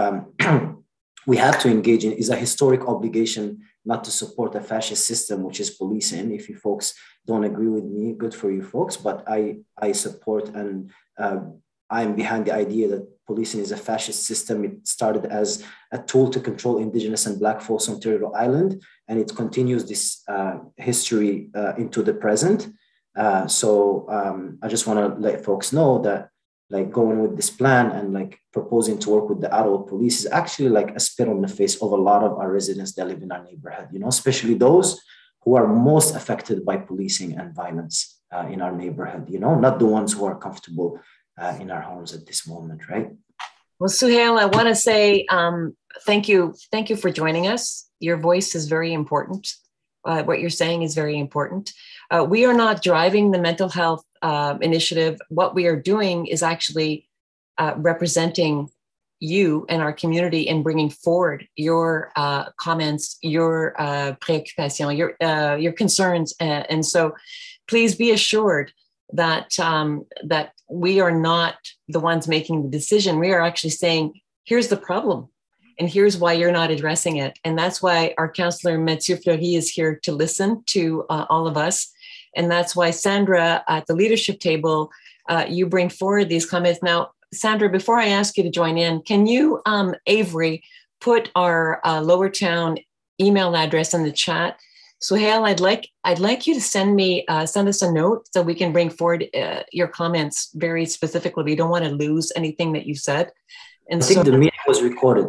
we have to engage in. Is a historic obligation not to support a fascist system, which is policing. If you folks don't agree with me, good for you folks, but I support and I'm behind the idea that policing is a fascist system. It started as a tool to control Indigenous and Black folks on Turtle Island, and it continues this history into the present. So I just want to let folks know that going with this plan and proposing to work with the Ottawa Police is actually a spit on the face of a lot of our residents that live in our neighborhood, especially those who are most affected by policing and violence in our neighborhood, not the ones who are comfortable in our homes at this moment, right? Well, Suhail, I want to say thank you. Thank you for joining us. Your voice is very important. What you're saying is very important. We are not driving the mental health initiative. What we are doing is actually representing you and our community and bringing forward your comments, your préoccupations, your concerns. And so please be assured that that we are not the ones making the decision. We are actually saying, here's the problem and here's why you're not addressing it. And that's why our councillor Mathieu Fleury is here to listen to all of us. And that's why, Sandra, at the leadership table, you bring forward these comments. Now, Sandra, before I ask you to join in, can you, Avery, put our Lower Town email address in the chat? Suhail, I'd like you to send us a note so we can bring forward your comments very specifically. We don't want to lose anything that you said. And I think the meeting was recorded.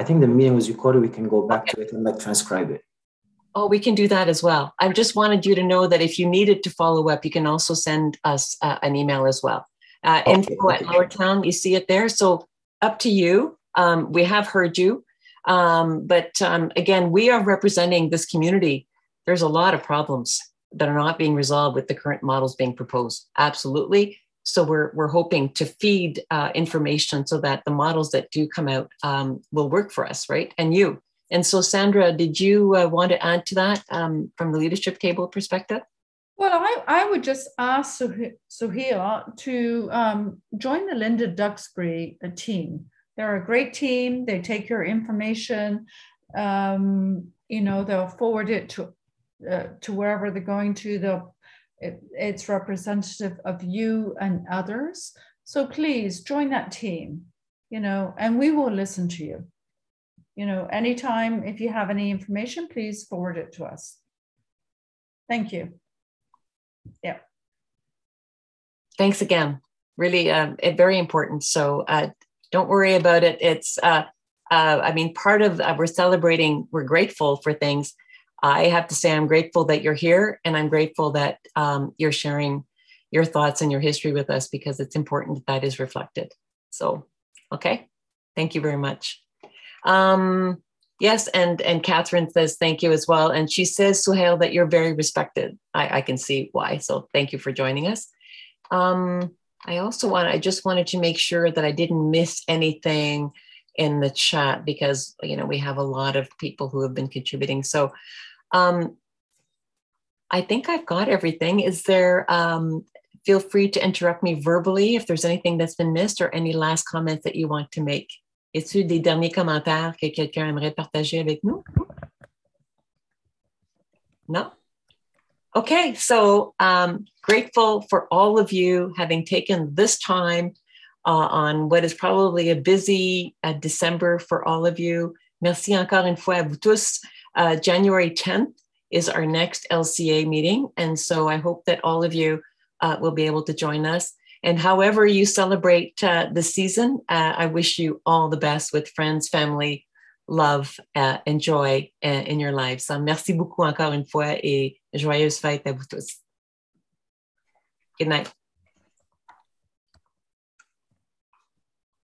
We can go back to it and transcribe it. Oh, we can do that as well. I just wanted you to know that if you needed to follow up, you can also send us an email as well. Info at Lower Town, you see it there. So up to you. We have heard you. But again, we are representing this community. There's a lot of problems that are not being resolved with the current models being proposed. Absolutely. So we're hoping to feed information so that the models that do come out will work for us, right? And you. And so, Sandra, did you want to add to that from the leadership table perspective? Well, I would just ask Sohail to join the Linda Duxbury team. They're a great team. They take your information. They'll forward it to wherever they're going to. It's representative of you and others. So please join that team, and we will listen to you. Anytime, if you have any information, please forward it to us. Thank you. Yeah. Thanks again. Really, very important. So don't worry about it. It's, part of, we're celebrating, we're grateful for things. I have to say, I'm grateful that you're here, and I'm grateful that you're sharing your thoughts and your history with us, because it's important that is reflected. So, okay. Thank you very much. Yes, and Catherine says thank you as well. And she says, Sohail, that you're very respected. I can see why. So thank you for joining us. I just wanted to make sure that I didn't miss anything in the chat, because, we have a lot of people who have been contributing. So I think I've got everything. Is there, feel free to interrupt me verbally if there's anything that's been missed, or any last comments that you want to make. Est-ce des derniers commentaires que quelqu'un aimerait partager avec nous? No? Okay, so grateful for all of you having taken this time on what is probably a busy December for all of you. Merci encore une fois à vous tous. January 10th is our next LCA meeting. And so I hope that all of you will be able to join us. And however you celebrate the season, I wish you all the best with friends, family, love, and joy in your lives. So merci beaucoup encore une fois, et joyeuses fêtes à vous tous. Good night.